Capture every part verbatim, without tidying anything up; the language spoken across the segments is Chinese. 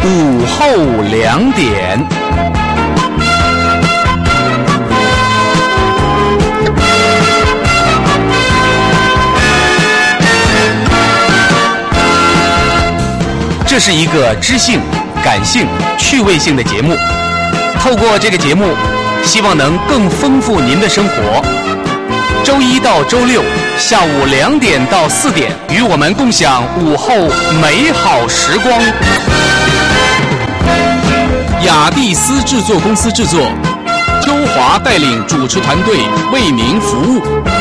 午后两点。这是一个知性、感性、趣味性的节目。透过这个节目，希望能更丰富您的生活。周一到周六下午两点到四点，与我们共享午后美好时光。雅蒂斯制作公司制作，邱华带领主持团队为您服务。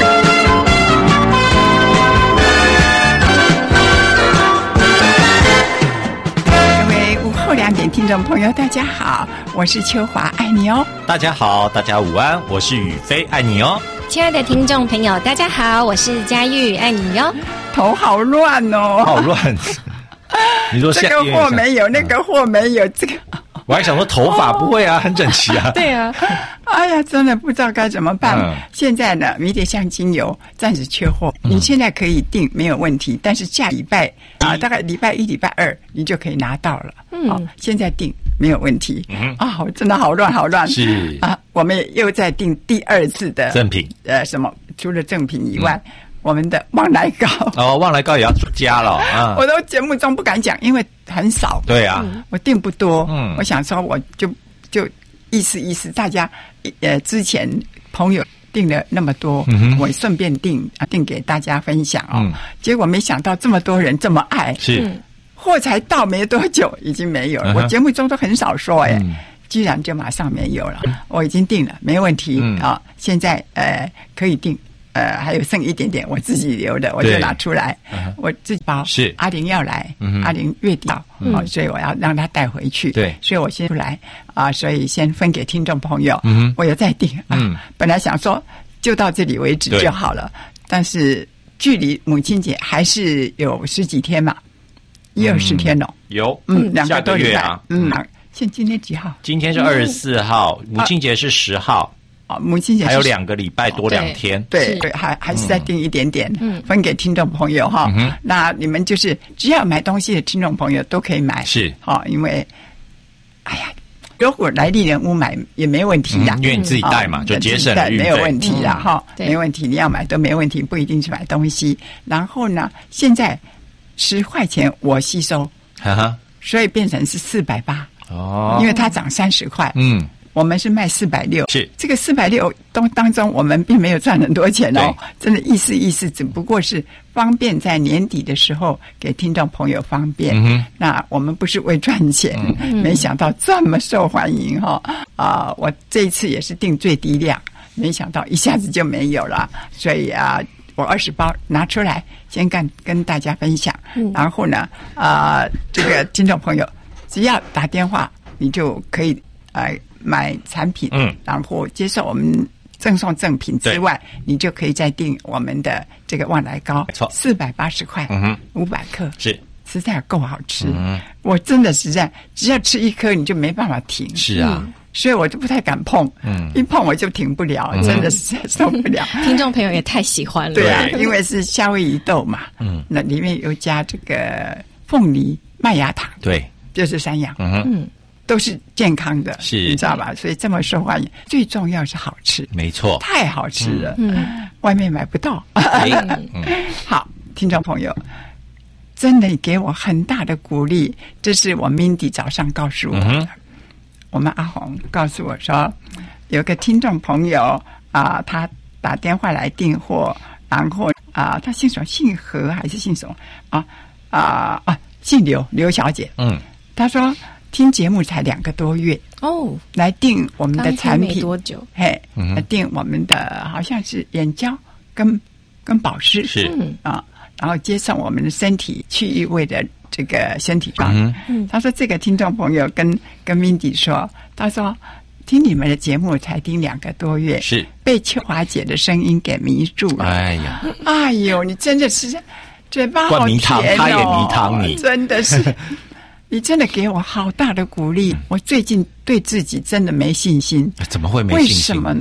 两点听众朋友大家好，我是秋华，爱你哦。 大家好，大家午安，我是宇飞，爱你哦。 亲爱的听众朋友大家好，我是佳玉，爱你哟。 头好乱哦， 好乱。你说这个货没有，那个货没有，这个我还想说头发不会啊，很整齐啊。 对啊， 哎呀，真的不知道该怎么办。嗯、现在呢，迷迭香精油暂时缺货，嗯、你现在可以订没有问题，但是下礼拜啊，大概礼拜一、礼拜二你就可以拿到了。嗯，好、哦，现在订没有问题。嗯啊，真的好乱，好乱。 是啊，我们又在订第二次的赠品。 呃，什么？除了赠品以外。嗯我们的旺来膏哦，旺来膏也要加了啊！ 我都节目中不敢讲，因为很少。 对啊， 我订不多。 嗯， 我想说，我就就意思意思，大家呃之前朋友订了那么多，嗯、我顺便订啊订给大家分享哦。嗯、结果没想到这么多人这么爱， 是货才到没多久已经没有了。嗯、我节目中都很少说哎。嗯居然就马上没有了，我已经订了，没问题啊、嗯！现在呃可以订。呃，还有剩一点点，我自己留的，我就拿出来，嗯、我自己包。 是阿玲要来，嗯、阿玲月底到、嗯哦，所以我要让她带回去。 对， 所以我先出来啊、呃，所以先分给听众朋友。 嗯， 我有在订啊、 嗯， 本来想说就到这里为止就好了，但是距离母亲节还是有十几天嘛，一二十天了、哦。 有， 嗯，两个多礼拜啊。 嗯，现今天几号？ 今天是二十四号，嗯、母亲节是十号。 母亲节还有两个礼拜多两天， 对对，还还是再订一点点，嗯，分给听众朋友哈。嗯、那你们就是只要买东西的听众朋友都可以买， 是好，因为哎呀，如果来丽人屋买也没问题的、 嗯，因为你自己带嘛，嗯、就节省了运费， 没有问题的哈， 嗯、 没问题，你要买都没问题，不一定是买东西。然后呢，现在十块钱我吸收， 哈哈， 所以变成是四百八哦， 因为它涨三十块，嗯。我们是卖四百六， 是这个四百六当当中，我们并没有赚很多钱哦，真的意思意思，只不过是方便在年底的时候给听众朋友方便。嗯、那我们不是为赚钱，嗯、没想到这么受欢迎哈、哦、啊、呃！我这一次也是定最低量，没想到一下子就没有了，所以啊，我二十包拿出来先跟跟大家分享，嗯、然后呢啊、呃，这个听众朋友只要打电话，你就可以呃。买产品，嗯，然后接受我们赠送赠品之外，你就可以再订我们的这个旺来膏， 没错， 四百八十块，嗯哼，五百克， 是实在够好吃， 嗯， 我真的实在只要吃一颗你就没办法停， 是啊， 嗯、所以我就不太敢碰，嗯，一碰我就停不了，嗯、真的是受不了。 听众朋友也太喜欢了， 对啊，因为是夏威夷豆嘛，嗯，那里面又加这个凤梨麦芽糖， 对， 就是三样， 嗯哼。嗯都是健康的， 是你知道吧？所以这么受欢迎，最重要是好吃， 没错， 太好吃了，嗯，外面买不到。嗯、好，听众朋友，真的给我很大的鼓励，这是我 Mindy 早上告诉我的，嗯、我们阿红告诉我说，有个听众朋友啊、呃，他打电话来订货，然后啊、呃，他姓什么？姓何还是姓什么？啊啊啊，姓刘，刘小姐，嗯，他说。听节目才两个多月哦， 来订我们的产品没多久， 嘿，嗯、来订我们的好像是眼胶跟跟保湿是啊，然后接上我们的身体去异味的这个身体霜。嗯，他说这个听众朋友跟跟 Mindy 说，他说听你们的节目才听两个多月， 是被秋华姐的声音给迷住了。 哎呀， 哎呦，你真的是嘴巴好甜哦， 他也迷汤你， 真的是。你真的给我好大的鼓励，我最近对自己真的没信心。 怎么会没信心？ 为什么呢？嗯、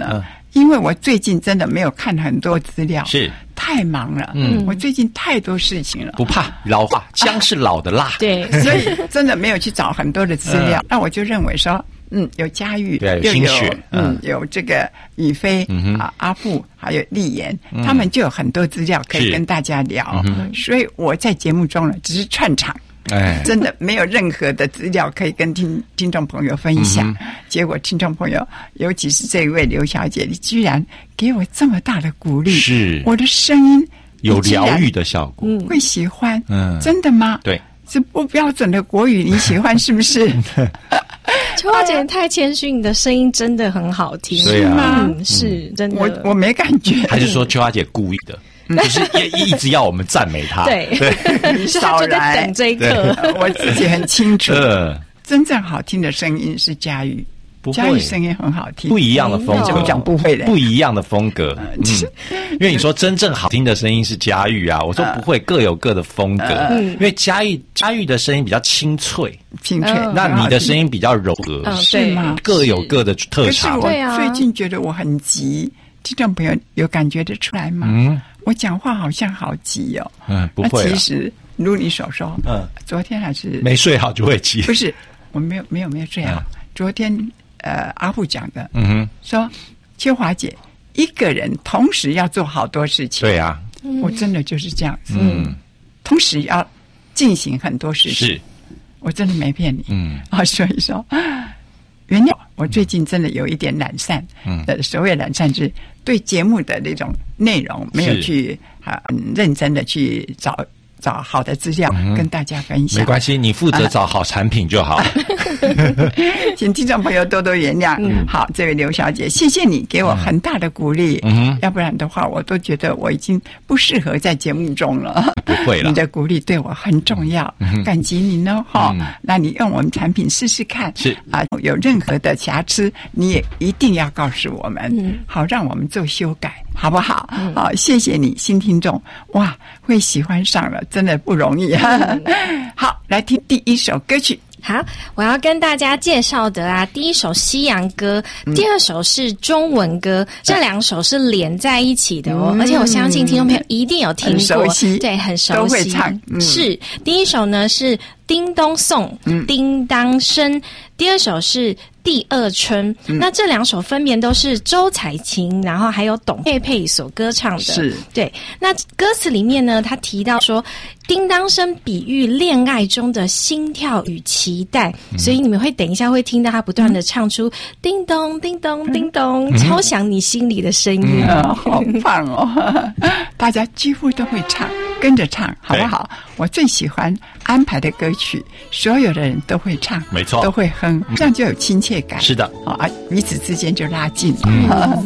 因为我最近真的没有看很多资料， 是太忙了。嗯，我最近太多事情了。 不怕老化，姜是老的辣。 对， 所以真的没有去找很多的资料。那我就认为说，嗯，有佳玉， 对，有心血， 嗯，有这个宇飞啊、阿富，还有丽妍，他们就有很多资料可以跟大家聊。所以我在节目中呢，只是串场。哎，真的没有任何的资料可以跟听听众朋友分享。嗯、结果听众朋友，尤其是这一位刘小姐，你居然给我这么大的鼓励， 是我的声音有疗愈的效果， 会喜欢？嗯，真的吗？ 对， 是不标准的国语，你喜欢是不是？ 秋花姐太谦虚，你的声音真的很好听， 是吗？ 嗯，是真的。 我我没感觉， 还是说秋花姐故意的？就是一一直要我们赞美他， 对， 你少来， 就在等这一刻。 我自己很清楚，真正好听的声音是佳玉，佳玉声音很好听， 不一样的风格， 我讲不会的， 不一样的风格。嗯，因为你说真正好听的声音是佳玉啊，我说不会，各有各的风格。因为佳玉佳玉的声音比较清脆， 清脆， 那你的声音比较柔和， 是吗？ 各有各的特长。 对啊，最近觉得我很急，听众朋友有感觉得出来吗？嗯。我讲话好像好急哦， 嗯，不会。 那其实如你所说，嗯，昨天还是没睡好就会急。 不是，我没有没有没有睡好。嗯、昨天呃，阿富讲的， 嗯哼， 说秋华姐一个人同时要做好多事情。 对啊， 我真的就是这样子，嗯，同时要进行很多事情。 是， 我真的没骗你， 嗯啊，所以说。原谅我最近真的有一点懒散，嗯，呃，所谓懒散就是对节目的那种内容没有去啊很认真的去找找好的资料、嗯、跟大家分享。 没关系，你负责找好产品就好。啊、 请听众朋友多多原谅。嗯、好，这位刘小姐，谢谢你给我很大的鼓励，嗯、要不然的话，我都觉得我已经不适合在节目中了。 不会了， 你的鼓励对我很重要，嗯、感激您哦，哈、嗯。那你用我们产品试试看， 是啊，有任何的瑕疵，你也一定要告诉我们，嗯、好让我们做修改，好不好？嗯、好，谢谢你，新听众，哇，会喜欢上了。真的不容易、嗯、好，来听第一首歌曲。 好，我要跟大家介绍的啊，第一首西洋歌，嗯、第二首是中文歌，这两首是连在一起的哦，嗯、而且我相信听众朋友一定有听过， 很熟悉， 对，很熟悉， 都会唱。嗯、 是第一首呢是叮咚颂，嗯、叮当声，第二首是第二春，嗯、那这两首分别都是周采芹，然后还有董佩佩所歌唱的。 是， 对。那歌词里面呢，他提到说，叮当声比喻恋爱中的心跳与期待，嗯、所以你们会等一下会听到他不断的唱出叮咚叮咚叮咚，嗯、敲响你心里的声音。 嗯、好棒哦！大家几乎都会唱，跟着唱，好不好？我最喜欢安排的歌曲，所有的人都会唱， 没错， 都会哼，这样就有亲切感。 是的， 啊，彼此之间就拉近。 嗯嗯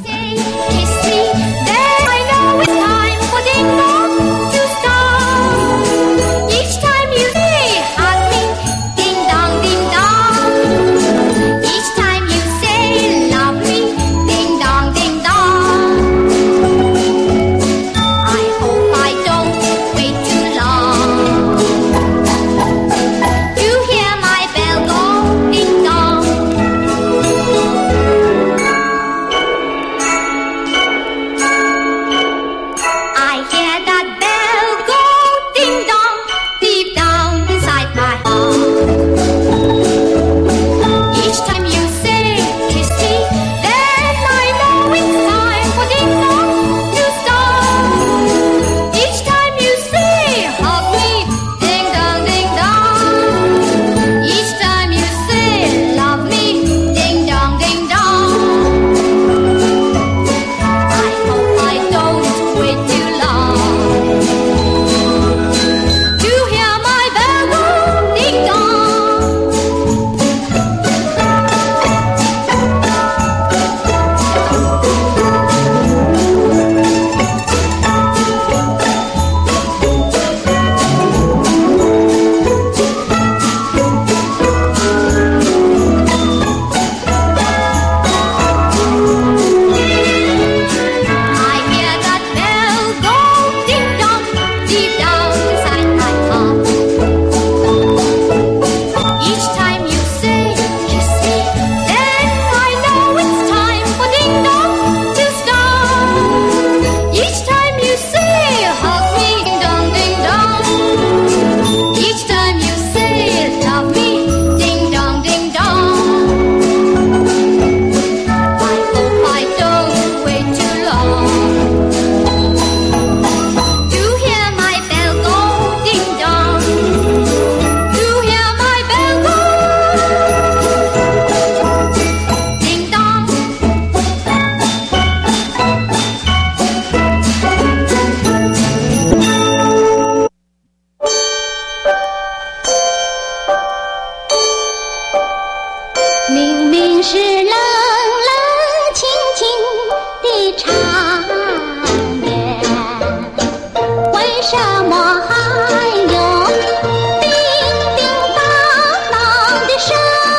什么还有叮叮当当的声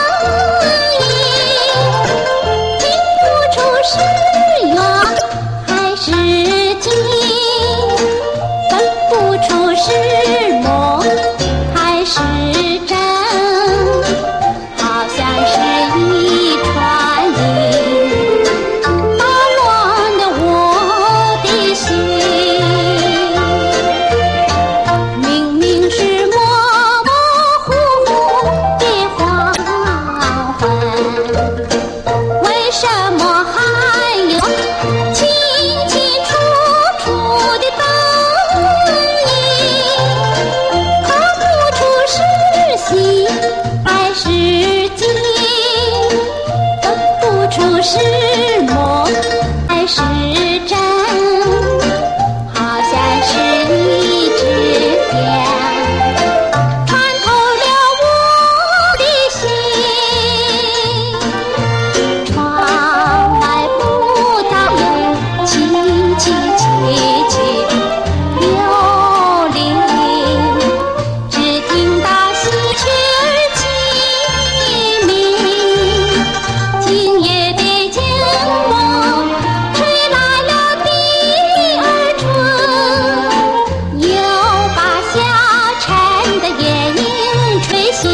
音？听不出是远还是近，分不出是梦还是真，好像是一串音，打乱了我的心。明明是模模糊糊的黄昏，为什么还有清清楚楚的灯影？看不出是喜还是惊，分不出是梦还是真，好像是一支箭穿透了我的心。窗外不大有凄凄凄凄的流离，只听到喜鹊儿齐鸣。今夜的江风吹来了第二春，又把下沉的夜莺吹醒。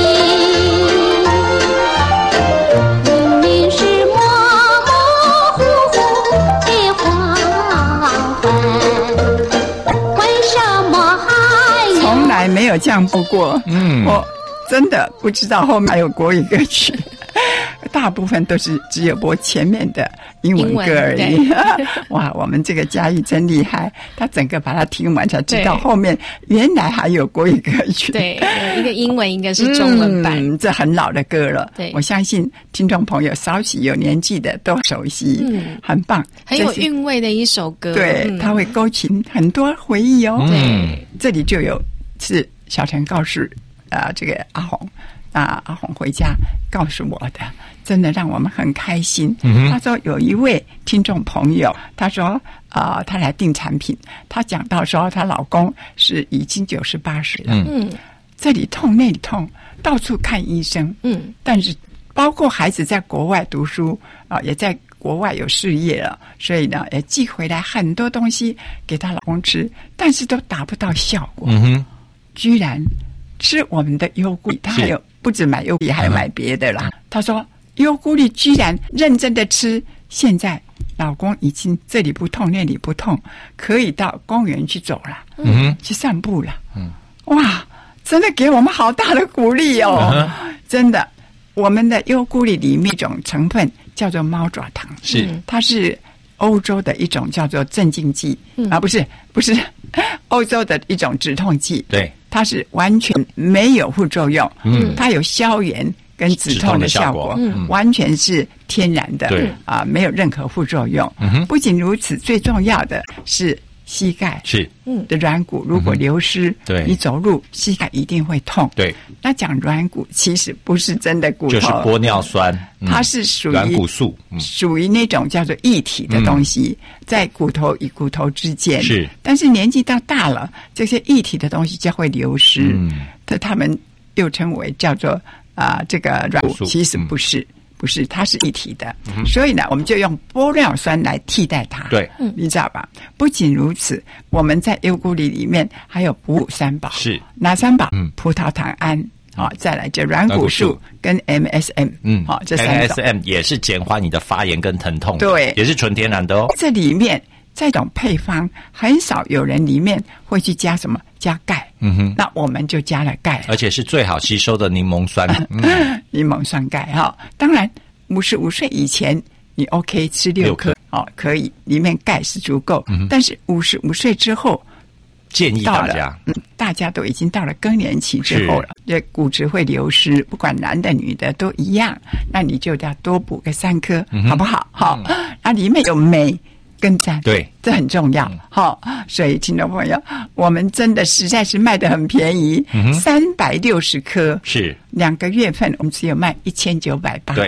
明明是模模糊糊的黄昏，为什么还有从来没有这样播过。 嗯我真的不知道后面还有国语歌曲，大部分都是只有播前面的英文歌而已英。 哇，我们这个嘉义真厉害，他整个把它听完才知道对后面原来还有国语歌曲。 对，有一个英文，一个是中文版。 嗯，这很老的歌了。 对我相信听众朋友稍许有年纪的都熟悉， 嗯很棒， 很有这是韵味的一首歌。 对， 嗯它会勾起很多回忆哦。 嗯， 这里就有是小陈告诉啊、呃、这个阿红啊阿红回家告诉我的，真的让我们很开心。 嗯、 他说有一位听众朋友，他说啊、呃、他来订产品，他讲到说她老公是已经九十八岁了， 嗯， 这里痛那里痛，到处看医生， 嗯， 但是包括孩子在国外读书啊、也在国外有事业了，所以呢，也寄回来很多东西给她老公吃，但是都达不到效果。 嗯哼， 居然吃我们的优菇，他还有不止买优菇，还有买别的啦。他说优菇里居然认真的吃，现在老公已经这里不痛那里不痛，可以到公园去走了， 嗯哼， 去散步了。 嗯， 哇，真的给我们好大的鼓励哦！ 嗯、 真的，我们的优菇里里面一种成分叫做猫爪糖， 是它是欧洲的一种叫做镇静剂、 嗯、 啊，不是不是欧洲的一种止痛剂， 对， 它是完全没有副作用， 嗯， 它有消炎跟止痛的效果， 嗯， 完全是天然的， 对啊，没有任何副作用。 嗯哼， 不仅如此，最重要的是膝盖是的软骨如果流失， 嗯、对， 你走路膝盖一定会痛。 对， 那讲软骨其实不是真的骨头， 就是玻尿酸， 嗯、它是属于软骨素， 嗯、属于那种叫做液体的东西，嗯、在骨头与骨头之间。 是， 但是年纪到大了，这些液体的东西就会流失。嗯，它他们又称为叫做啊、呃、这个软骨，其实不是。嗯不是，它是一体的，嗯、所以呢，我们就用玻尿酸来替代它。 对， 你知道吧？不仅如此，我们在优菇里里面还有补三宝， 是哪三宝？ 嗯， 葡萄糖胺，啊、哦，再来就软骨素跟 M S M， 嗯， 好、哦，这三种 M S M 也是减缓你的发炎跟疼痛， 对， 也是纯天然的哦。 这里面这种配方很少有人里面会去加什么加钙， 嗯哼， 那我们就加了钙， 而且是最好吸收的柠檬酸， 嗯、柠檬酸钙哈、哦。当然，五十五岁以前你 OK 吃六颗哦，可以，里面钙是足够。嗯、但是五十五岁之后， 建议大家， 嗯，大家都已经到了更年期之后了，这骨质会流失，不管男的女的都一样，那你就要多补个三颗，嗯、好不好？好，嗯、那里面有镁跟氮， 对， 这很重要。好、嗯，所以听众朋友，我们真的实在是卖得很便宜，三百六十颗， 是两个月份，我们只有卖一千九百八， 对，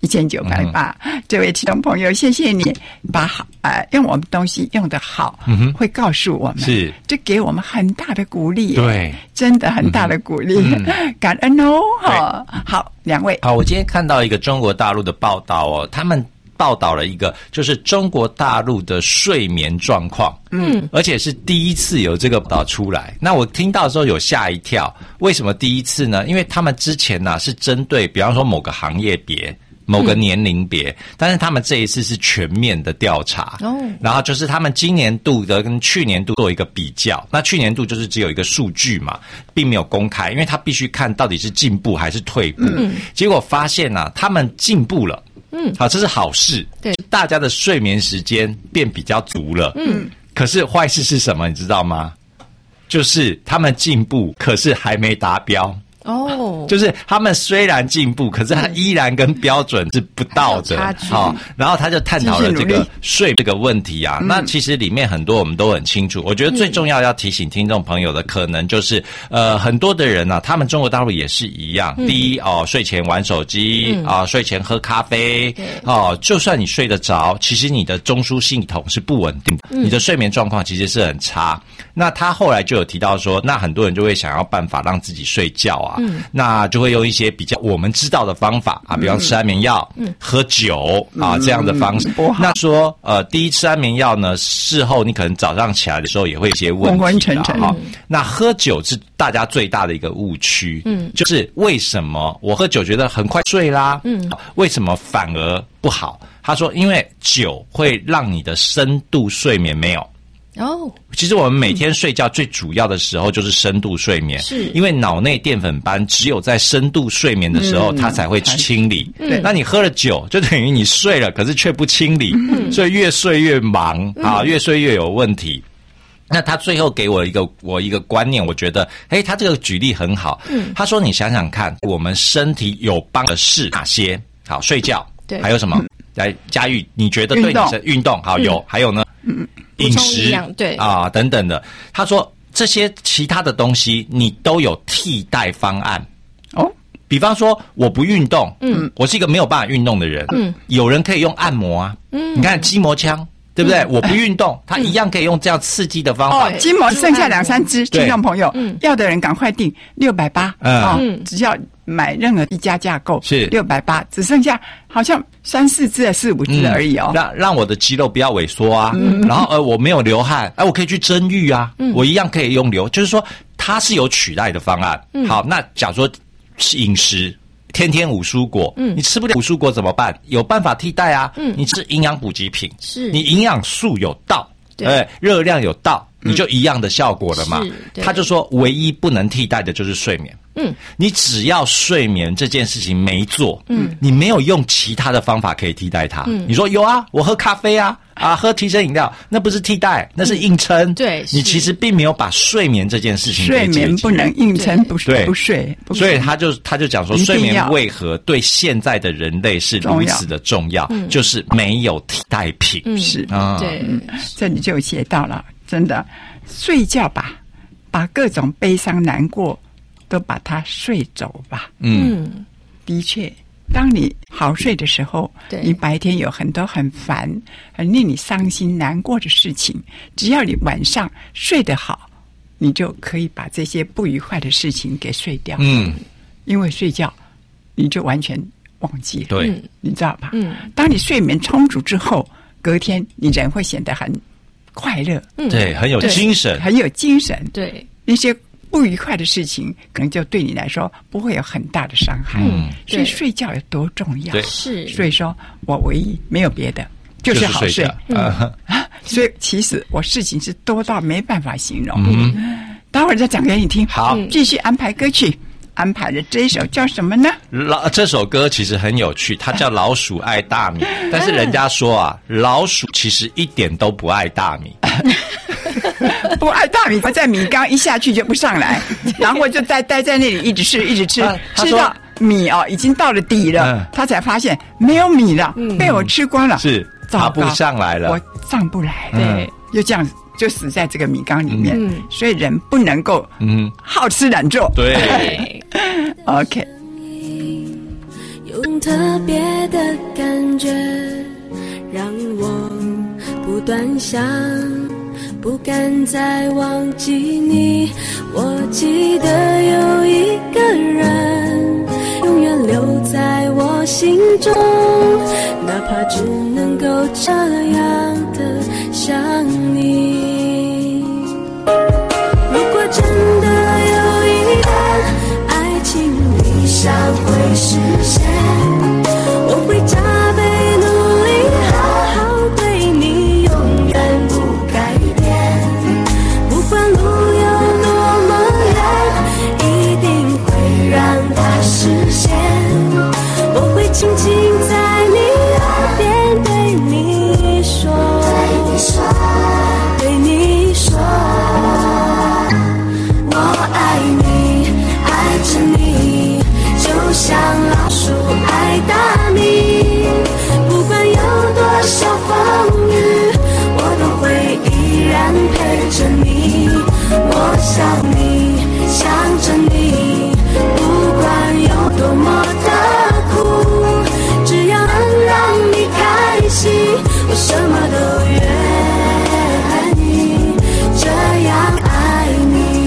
一千九百八，这位听众朋友，谢谢你把好呃用我们东西用得好，嗯哼，会告诉我们， 是这给我们很大的鼓励， 对， 真的很大的鼓励，嗯、感恩哦。好，好，两位， 好，我今天看到一个中国大陆的报道哦，他们报道了一个就是中国大陆的睡眠状况，嗯，而且是第一次有这个报道出来。那我听到的时候有吓一跳，为什么第一次呢？因为他们之前呢、啊、是针对比方说某个行业别。某个年龄别、嗯，但是他们这一次是全面的调查，哦，然后就是他们今年度的跟去年度做一个比较，那去年度就是只有一个数据嘛，并没有公开，因为他必须看到底是进步还是退步，嗯，结果发现啊，他们进步了，嗯，好，这是好事，对，大家的睡眠时间变比较足了，嗯，可是坏事是什么，你知道吗？就是他们进步，可是还没达标。哦，就是他们虽然进步，可是他依然跟标准是不到的。好、哦，然后他就探讨了这个睡这个问题啊。那其实里面很多我们都很清楚。我觉得最重要要提醒听众朋友的，可能就是呃很多的人啊，他们中国大陆也是一样。嗯、第一哦，睡前玩手机啊、嗯哦，睡前喝咖啡哦，就算你睡得着，其实你的中枢系统是不稳定的，嗯、你的睡眠状况其实是很差。那他后来就有提到说，那很多人就会想要办法让自己睡觉啊。嗯，那就会用一些比较我们知道的方法啊，比方吃安眠药、嗯、喝酒啊、嗯、这样的方式。嗯、那说呃，第一吃安眠药呢，事后你可能早上起来的时候也会有一些问题、啊，昏昏沉沉。好，那喝酒是大家最大的一个误区，嗯，就是为什么我喝酒觉得很快睡啦，嗯，为什么反而不好？他说，因为酒会让你的深度睡眠没有。哦，其实我们每天睡觉最主要的时候就是深度睡眠，是因为脑内淀粉斑只有在深度睡眠的时候，嗯、它才会清理。对、嗯，那你喝了酒，就等于你睡了，可是却不清理，嗯、所以越睡越忙啊，越睡越有问题。那他最后给我一个我一个观念，我觉得，诶，他这个举例很好。嗯，他说你想想看，我们身体有帮的是哪些？好，睡觉，对，还有什么？来，佳玉，你觉得对你是运动好有？嗯、还有呢？嗯。饮食对啊等等的，他说这些其他的东西你都有替代方案哦。比方说我不运动，嗯，我是一个没有办法运动的人，嗯，有人可以用按摩啊，嗯，你看筋膜枪。对不对？嗯、我不运动，他一样可以用这样刺激的方法。 哦，筋膜剩下两三支，听众朋友，嗯、要的人赶快订六百八，嗯，只要买任何一家架构是六百八，只剩下好像三四支、四五支而已哦。 嗯、让让我的肌肉不要萎缩啊，嗯、然后呃我没有流汗，哎、呃，我可以去蒸浴啊，嗯、我一样可以用流，就是说它是有取代的方案。嗯、好，那假如说饮食。天天五蔬果，嗯，你吃不了五蔬果怎么办？有办法替代啊，嗯，你吃营养补给品，是你营养素有到，对，热量有到，你就一样的效果了嘛。他就说，唯一不能替代的就是睡眠。嗯，你只要睡眠这件事情没做，嗯，你没有用其他的方法可以替代它。嗯，你说有啊，我喝咖啡啊，啊，喝提神饮料，那不是替代，那是硬撑。嗯、对，你其实并没有把睡眠这件事情给解决。 睡眠不能硬撑，不睡不睡。不所以他就他就讲说，睡眠为何对现在的人类是如此的重要，重要就是没有替代品。 嗯、是啊，对，嗯、这里就写到了，真的睡觉吧，把各种悲伤难过。都把它睡走吧。嗯，的确，当你好睡的时候，你白天有很多很烦、很令你伤心难过的事情，只要你晚上睡得好，你就可以把这些不愉快的事情给睡掉。嗯，因为睡觉你就完全忘记了。对，你知道吧？嗯，当你睡眠充足之后，隔天你人会显得很快乐。 嗯，对，很有精神， 很有精神。对，那些不愉快的事情，可能就对你来说不会有很大的伤害。嗯，所以睡觉有多重要？是，所以说我唯一没有别的，就是好睡。嗯，所以其实我事情是多到没办法形容。嗯，待会儿再讲给你听。好，继续安排歌曲。安排的这一首叫什么呢？ 老这首歌其实很有趣，它叫《老鼠爱大米》，但是人家说啊，老鼠其实一点都不爱大米。 不爱大米，在米缸一下去就不上来，然后就待待在那里一直吃，一直吃，啊、吃到米哦已经到了底了，嗯、他才发现没有米了，嗯、被我吃光了， 是爬不上来了， 我上不来，对，嗯、就这样就死在这个米缸里面。嗯、所以人不能够嗯好吃懒做。 对 ，OK。 用特别的感觉，让我不断想，不敢再忘记你。我记得有一个人永远留在我心中，哪怕只能够这样的想你。如果真的有一天爱情理想会实现，我会加倍努力好好对你，永远不改变。不管路有多么远，一定会让它实现。我会轻轻在你耳边对你说，对你说，我爱你，爱着你，就像老鼠爱大米。不管有多少风雨，我都会依然陪着你。我想你，想着你，不管有多么的苦，只要能让你开心，我什么都愿意，这样爱你。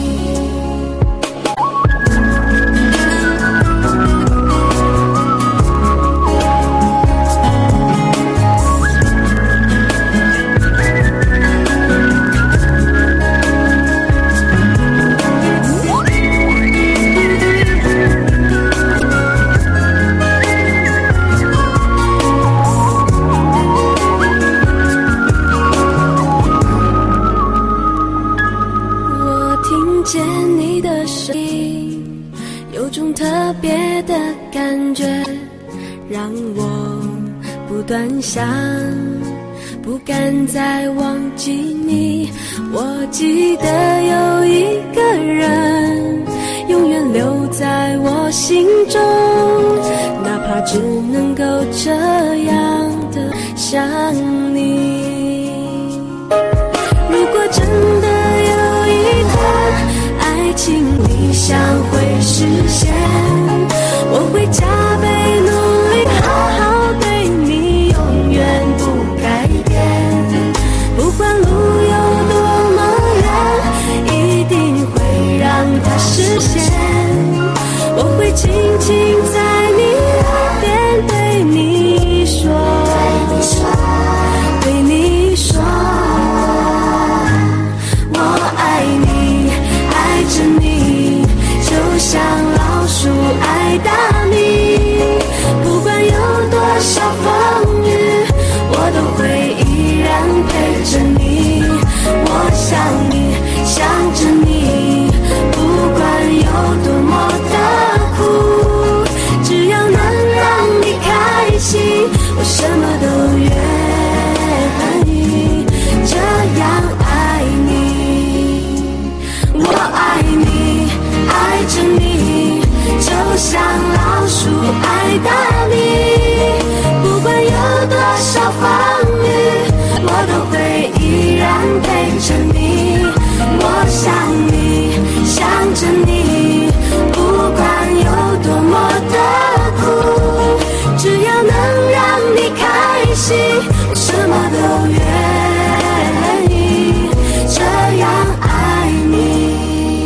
见你的声音，有种特别的感觉，让我不断想，不敢再忘记你。我记得有一个人永远留在我心中，哪怕只能够这样的想你。如果真的有一天爱情理想会实现，我会加倍努力好好对你，永远不改变。不管路有多么远，一定会让它实现。我会轻轻在你耳边对你说，对你说，我爱你，爱着你，就像老鼠爱大米。不管有多少风雨，我都会依然陪着你。我想你，想着你，不管有多么的苦，只要能让你开心，我什么都愿意，这样爱你。我爱你，爱着你，就像老鼠爱大米。不管有多少风雨，我都会依然陪着你。我想你，想着你，不管有多么的苦，只要能让你开心，我什么都愿意，这样爱你。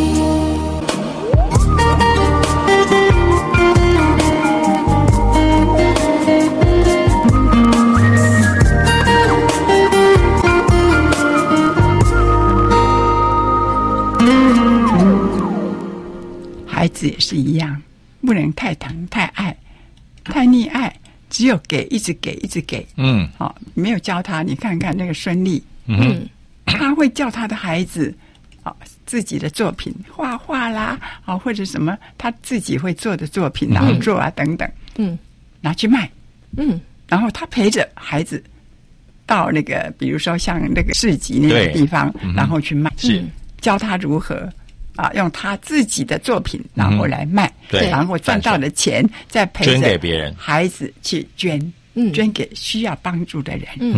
孩子也是一样，不能太疼太爱太溺爱，只有给，一直给一直给。嗯，好、哦，没有教他，你看看那个孙俪，嗯，他会叫他的孩子啊、哦、自己的作品画画啦，啊、哦、或者什么他自己会做的作品劳作啊、嗯、等等，嗯，拿去卖，嗯，然后他陪着孩子到那个比如说像那个市集那个地方，然后去卖，是教他如何啊，用他自己的作品然后来卖，嗯、对，然后赚到的钱再陪着捐给别人， 孩子去捐，嗯，捐给需要帮助的人， 嗯哼，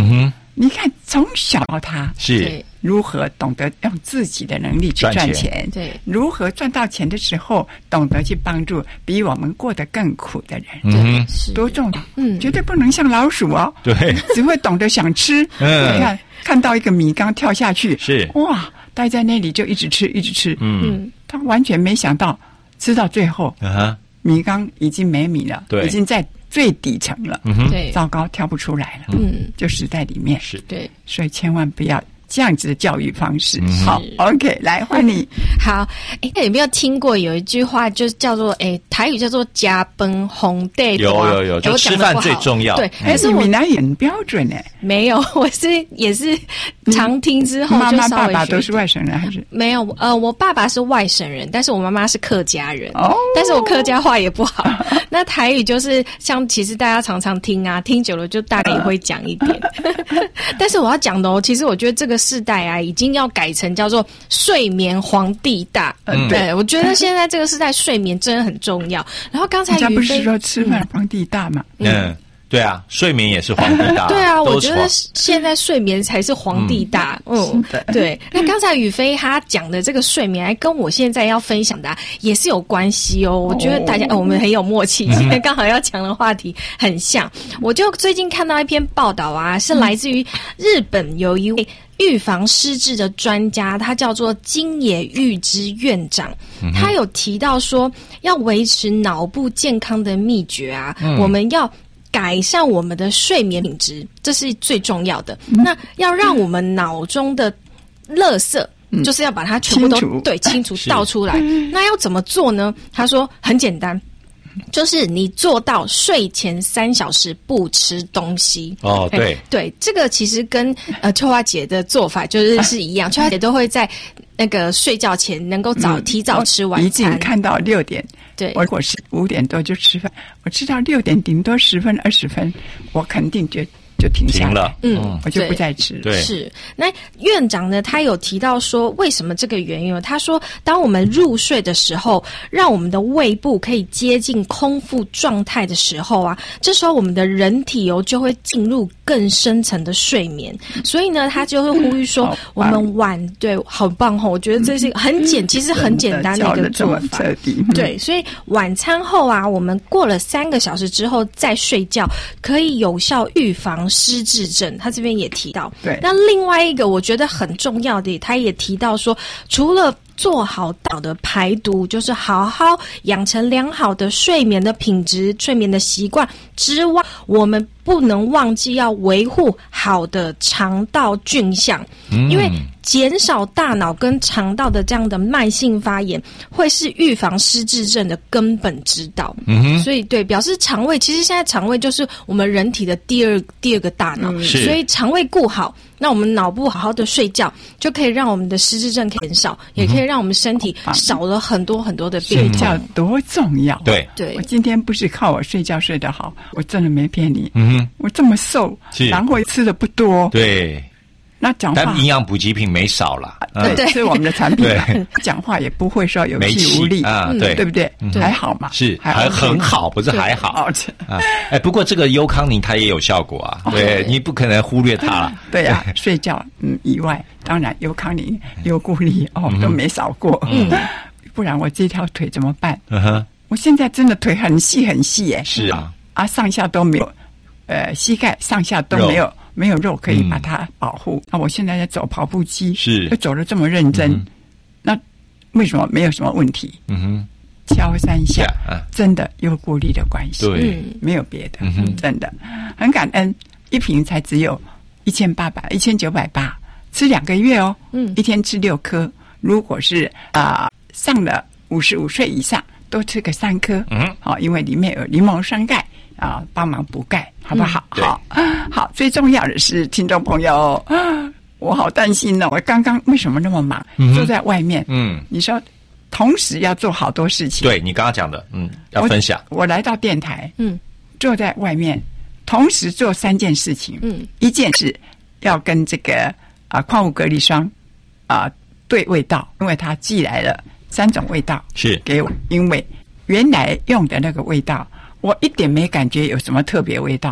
你看从小他是对如何懂得用自己的能力去赚钱， 赚钱对如何赚到钱的时候懂得去帮助比我们过得更苦的人， 嗯哼， 是多重要！ 嗯绝对不能像老鼠哦， 对， 只会懂得想吃。 嗯你看看到一个米缸跳下去， 是哇，待在那里就一直吃，一直吃。 嗯嗯他完全没想到，吃到最后， 啊哈， 米缸已经没米了， 对已经在最底层了， 嗯哼， 对糟糕，跳不出来了， 嗯就死在里面。 是对。 所以千万不要这样子的教育方式。 嗯好 ，OK， 来换你。 好，哎，那有没有听过有一句话，就是叫做哎，台语叫做“家崩红地”。 有有有，就吃饭最重要。 对， 哎但，是我你闽南语很标准呢。 没有，我是也是常听之后妈妈、 就稍微爸爸学都是外省人还是？ 没有，呃，我爸爸是外省人，但是我妈妈是客家人， 哦但是我客家话也不好。那台语就是像，其实大家常常听啊，听久了就大概也会讲一点。但是我要讲的哦，其实我觉得这个世代啊，已经要改成叫做睡眠皇帝大。 嗯对，我觉得现在这个世代睡眠真的很重要。然后刚才人家不宇飞是说吃饭皇帝大吗？ 嗯，对啊，睡眠也是皇帝大。 对啊，我都是皇觉得现在睡眠才是皇帝大。嗯，对。那刚才宇飞他讲的这个睡眠，还跟我现在要分享的、啊、也是有关系哦。我觉得大家、哦、我们很有默契，今天刚好要讲的话题很像。我就最近看到一篇报道啊，是来自于日本有一位预防失智的专家，他叫做金野裕之院长，他有提到说，要维持脑部健康的秘诀啊， 嗯我们要改善我们的睡眠品质，这是最重要的。那要让我们脑中的垃圾，就是要把它全部都清除对清除是倒出来。那要怎么做呢？他说很简单。就是你做到睡前三小时不吃东西哦，对哎对，这个其实跟呃秋花姐的做法就是是一样，秋花姐都会在那个睡觉前能够早、 嗯提早吃晚一定餐， 看到六点， 对我我是五点多就吃饭，我吃到六点顶多十分二十分，我肯定就就停下来停了， 嗯我就不对再吃了。 对是，那院长呢？他有提到说，为什么这个原因？他说，当我们入睡的时候，让我们的胃部可以接近空腹状态的时候啊，这时候我们的人体哦就会进入更深层的睡眠。所以呢，他就会呼吁说，我们晚对，好棒哦！我觉得这是很简，其实很简单的一个做法。 彻底，嗯对，所以晚餐后啊，我们过了三个小时之后再睡觉，可以有效预防失智症。他这边也提到， 对那另外一个我觉得很重要的，他也提到说，除了做好好的排毒，就是好好养成良好的睡眠的品质、睡眠的习惯之外，我们不能忘记要维护好的肠道菌相，因为减少大脑跟肠道的这样的慢性发炎，会是预防失智症的根本之道。 嗯哼， 所以对，表示肠胃其实现在肠胃就是我们人体的第二第二个大脑， 是所以肠胃顾好，那我们脑部好好的睡觉，就可以让我们的失智症可以减少，也可以让我们身体少了很多很多的病痛。 睡觉多重要、啊。 对， 对我今天不是靠我睡觉睡得好，我真的没骗你。 嗯哼， 我这么瘦， 是然后吃的不多， 对， 那讲话但营养补给品没少啦。嗯对，是我们的产品对， 讲话也不会说有没气无力啊，对对不对？ 对还好嘛， 是还还 OK 很好，不是还好哦，这啊。哎，不过这个优康宁它也有效果啊，对你不可能忽略它了。 对呀、睡觉嗯以外，当然尤康宁、尤固力哦都没少过，嗯，不然我这条腿怎么办？ 嗯哼， 我现在真的腿很细很细耶， 是啊， 啊上下都没有，呃膝盖上下都没有没有肉可以把它保护。那、我现在在走跑步机， 是又走得这么认真， 嗯那为什么没有什么问题？ 嗯哼， 敲三下， 啊真的有固力的关系， 对， 嗯没有别的， 嗯哼真的很感恩，一瓶才只有一千八百一千九百八，吃两个月哦， 嗯一天吃六颗。如果是啊、呃、上了五十五岁以上，多吃个三颗， 嗯， 好、因为里面有柠檬酸钙啊，帮忙补钙，好不好？ 嗯好，好，最重要的是，听众朋友，我好担心哦，我刚刚为什么那么忙， 嗯哼坐在外面， 嗯， 你说同时要做好多事情， 对你刚刚讲的，嗯，要我分享， 我来到电台， 嗯坐在外面，同时做三件事情。 嗯， 一件事要跟这个啊矿物隔离霜啊对味道，因为他寄来了三种味道是给我，因为原来用的那个味道，我一点没感觉有什么特别味道。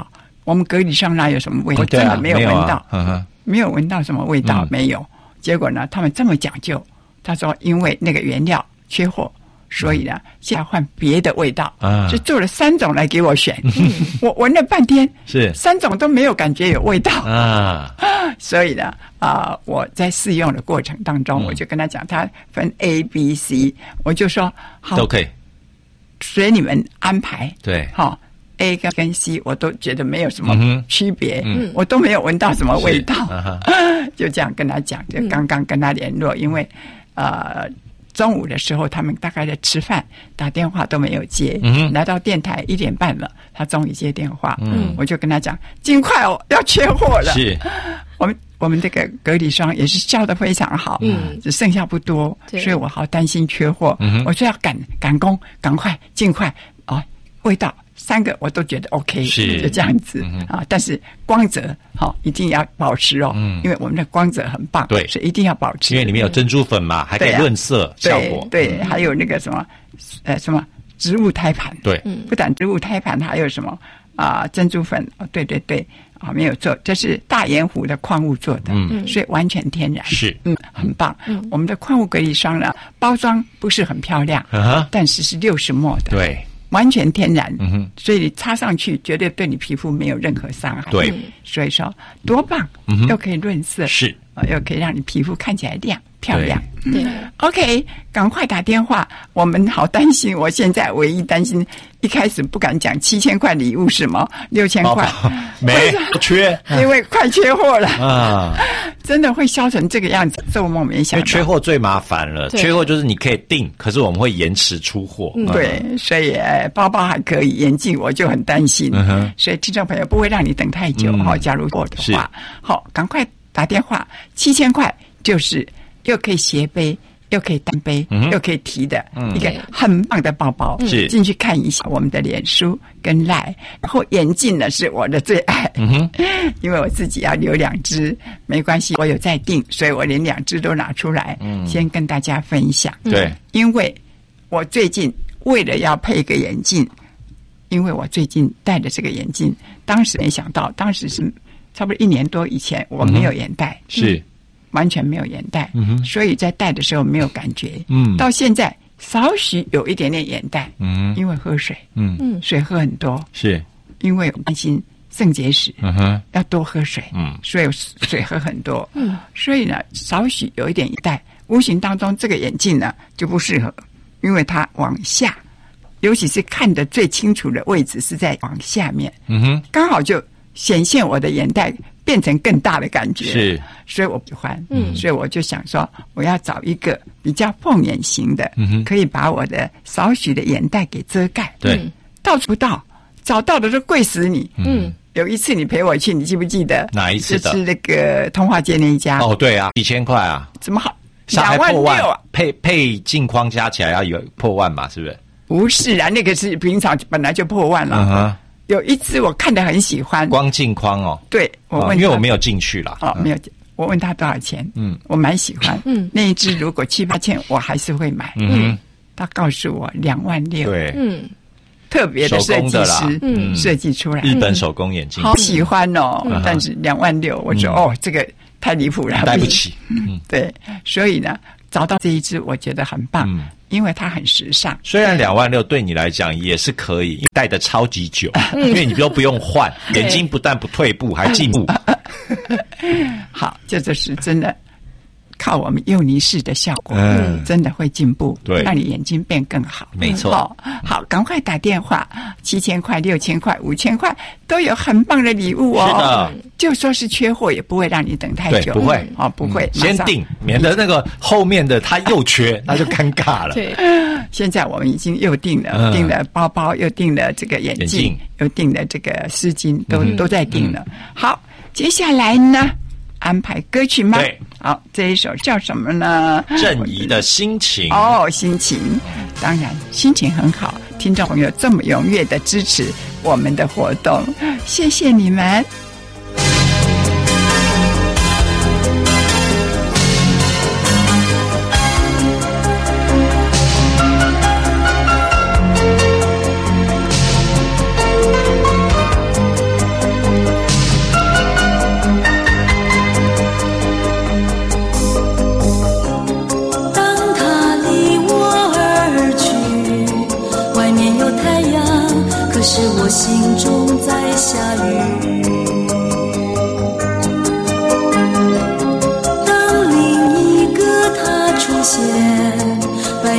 我们隔离上哪有什么味道？我对啊真的没有闻到， 啊呵呵没有闻到什么味道， 嗯没有。结果呢，他们这么讲究，他说因为那个原料缺货。所以呢，现在换别的味道， 啊就做了三种来给我选。我闻了半天， 是三种都没有感觉有味道。 啊， 所以呢，啊、我在试用的过程当中， 嗯我就跟他讲，他分 A、B、C， 我就说好， 都可以。 随你们安排。 对好、A 跟跟 C 我都觉得没有什么嗯哼区别， 嗯我都没有闻到什么味道， 是啊就这样跟他讲，就刚刚跟他联络，因为呃。中午的时候，他们大概在吃饭，打电话都没有接。 嗯哼来到电台一点半了，他终于接电话。 嗯我就跟他讲，尽快哦，要缺货了。 是我们我们这个隔离霜也是销的非常好， 嗯只剩下不多， 对所以我好担心缺货。 嗯哼我就要赶赶工，赶快尽快啊！味道三个我都觉得 OK， 是就这样子、 嗯哼啊。但是光泽好、一定要保持哦， 嗯因为我们的光泽很棒， 对所以一定要保持。 因为里面有珍珠粉嘛，还可以对啊润色效果。 对对，还有那个什么呃什么植物胎盘， 对， 不但植物胎盘，还有什么啊、珍珠粉哦，对对对啊，没有错，这是大盐湖的矿物做的， 嗯所以完全天然， 是嗯，很棒。嗯，我们的矿物隔离霜呢，包装不是很漂亮， 啊哈但是是六十墨的，， 对， 完全天然， 嗯哼所以你擦上去绝对对你皮肤没有任何伤害， 对嗯所以说多棒， 嗯哼又可以润色， 是啊，又可以让你皮肤看起来亮漂亮。 对， OK，赶快打电话，我们好担心。我现在唯一担心，一开始不敢讲七千块礼物是吗？六千块哦没不缺因为快缺货了， 啊， 真的会烧成这个样子，做梦没因想到。 为缺货最麻烦了。 对缺货就是你可以订，可是我们会延迟出货。嗯对，所以、呃、包包还可以，眼镜我就很担心。 嗯哼所以听众朋友不会让你等太久嗯哈、假如我的是话，好，赶快打电话，七千块就是又可以斜背。又可以单背， 嗯哼又可以提的、 嗯一个很棒的包包。 是进去看一下我们的脸书跟赖，然后眼镜呢是我的最爱， 嗯哼， 因为我自己要留两只，没关系，我有在订，所以我连两只都拿出来， 嗯先跟大家分享。 对， 因为我最近为了要配一个眼镜，因为我最近戴的这个眼镜，当时没想到，当时是差不多一年多以前，我没有眼袋， 是完全没有眼袋， 嗯哼所以在戴的时候没有感觉， 嗯到现在少许有一点点眼袋， 嗯因为喝水， 嗯嗯水喝很多， 是因为我担心肾结石， 嗯哼要多喝水， 嗯所以水喝很多，嗯，所以呢，少许有一点眼袋，无形当中这个眼镜呢就不适合，因为它往下，尤其是看得最清楚的位置是在往下面， 嗯哼刚好就显现我的眼袋变成更大的感觉， 是所以我不喜欢， 嗯所以我就想说，我要找一个比较凤眼型的， 嗯哼可以把我的少许的眼袋给遮盖， 对到处不到，找到的都贵死你， 嗯， 有一次你陪我去，你记不记得？ 哪一次的就是那个通化街那一家。 哦对啊，几千块啊， 怎么好？ 上两万海破万六啊？ 配配镜框加起来要有破万吧？是不是？ 不是啊，那个是平常本来就破万了。 嗯哼， 有一只我看得很喜欢， 光镜框哦， 对我问他、 哦因为我没有进去啦。 哦，没有，我问他多少钱？ 嗯， 我蛮喜欢。 嗯， 那一只如果七八千，我还是会买。 嗯哼， 他告诉我两万六， 对， 嗯特别的设计手工的啦师嗯设计出来， 日本手工眼镜， 好喜欢哦。 嗯但是两万六，我说、 嗯哦，这个太离谱了， 带不起。嗯， 对，所以呢，找到这一只我觉得很棒， 嗯因为它很时尚。 虽然两万六对你来讲也是可以，戴的超级久，因为你都不用换，眼睛不但不退步，还进步。 好，这就是真的靠我们幼尼式的效果， 嗯真的会进步， 对让你眼睛变更好。 没错好，好，赶快打电话，七千块、六千块、五千块都有很棒的礼物哦。 是的， 就说是缺货，也不会让你等太久， 对不会哦，不会，马上先定，免得那个后面的他又缺，那就尴尬了。 对， 现在我们已经又订了， 嗯订了包包，又订了这个眼镜， 眼镜又订了这个丝巾，都、 嗯都在订了。好，接下来呢，安排歌曲吗？ 对， 好，这一首叫什么呢？ 郑怡的心情， 哦，心情，当然心情很好。听众朋友这么踊跃的支持我们的活动，谢谢你们。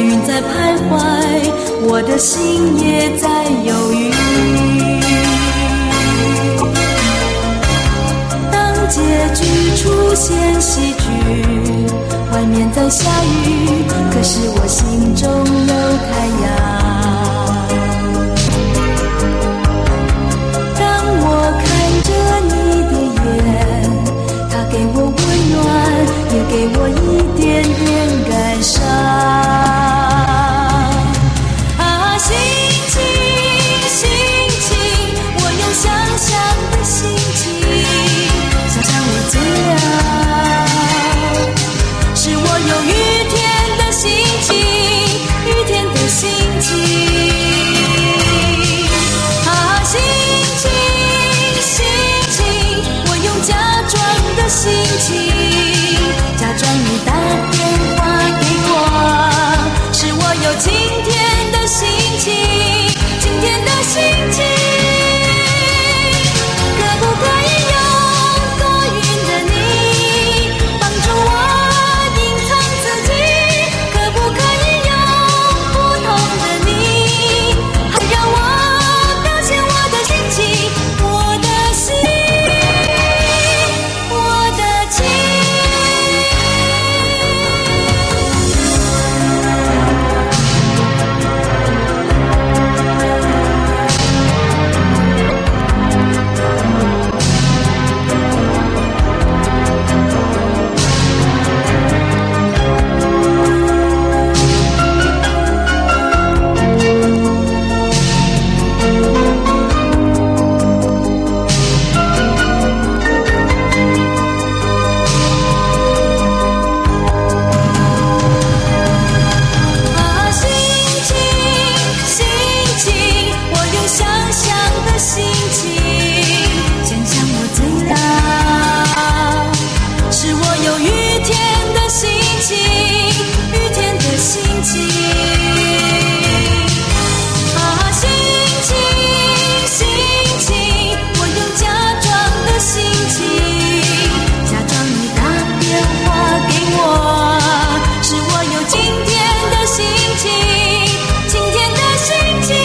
云在徘徊，我的心也在犹豫。当结局出现喜剧，外面在下雨，可是我心中有太阳。当我看着你的眼，它给我温暖，也给我一点点感伤。啊，心情，心情，我用想象的心情，想象我最亮，是我有雨天的心情，雨天的心情。啊，心情，心情，我用假装的心情，假装你打电话给我，是我有今天的心情，今天的心情。可不可以用多云的你帮助我隐藏自己？可不可以用不同的你，好让我表现我的心情，我的心，我的情。啊，心情，心情，我用想象的心情，想象我最亮，是我有雨天的心情，雨天的心情。啊，心情，心情，我用假装的心情，假装你打电话给我，是我有今天的心情，今天的心情。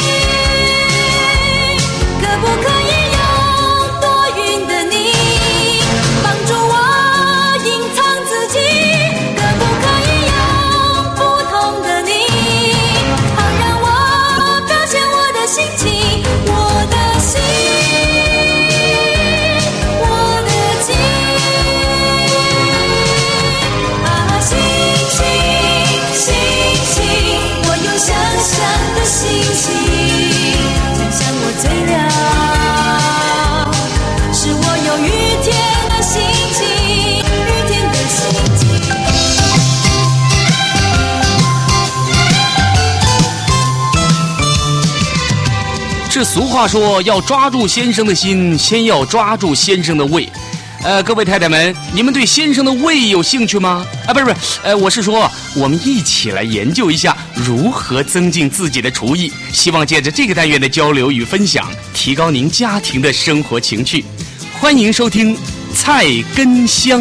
可不可以用多云的你帮助我隐藏自己？可不可以用不同的你，好让我表现我的心情，我的心，我的情。啊，心情，心情，我用想象的心情，想象我最亮，是我有雨天的心情，雨天的心情。 这俗话说，要抓住先生的心，先要抓住先生的胃。呃，各位太太们，你们对先生的胃有兴趣吗？啊，不是不是，呃，我是说，我们一起来研究一下如何增进自己的厨艺。希望借着这个单元的交流与分享，提高您家庭的生活情趣。欢迎收听《菜根香》。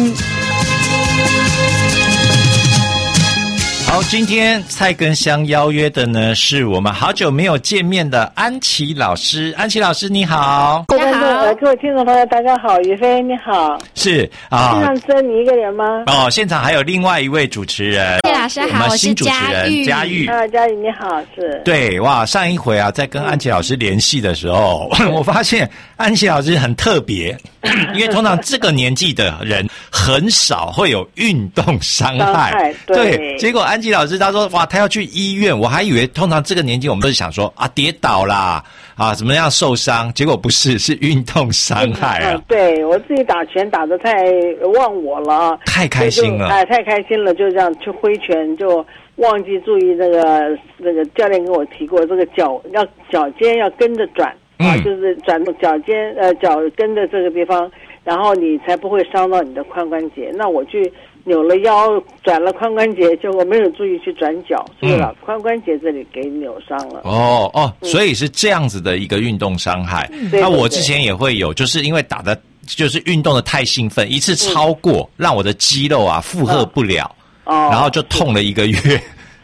好，今天菜根香邀约的呢，是我们好久没有见面的安琪老师。安琪老师你好。 各位观众呃，各位听众朋友，大家好，于飞你好。 是啊， 现场只有你一个人吗？ 哦，现场还有另外一位主持人。 谢老师好， 我们我是新主持人佳玉。 啊，佳玉你好，是。 对，哇，上一回啊，在跟安琪老师联系的时候，我发现安琪老师很特别，因为通常这个年纪的人很少会有运动伤害。 伤害对， 对，结果安琪老师他说，哇，他要去医院，我还以为通常这个年纪我们都是想说啊，跌倒啦，啊，怎么样受伤？结果不是，是运动伤害啊。 嗯、对我自己打拳打得太忘我了， 太开心了， 哎，太开心了，就这样去挥拳就。忘记注意那个那个教练跟我提过，这个脚要脚尖要跟着转、嗯、啊，就是转脚尖呃脚跟着这个地方，然后你才不会伤到你的髋关节。那我去扭了腰，转了髋关节，结果没有注意去转脚，所以了、嗯、髋关节这里给扭伤了。 哦哦、嗯，所以是这样子的一个运动伤害。嗯、那我之前也会有，就是因为打的就是运动的太兴奋，一次超过、嗯、让我的肌肉啊负荷不了。哦，然后就痛了一个月。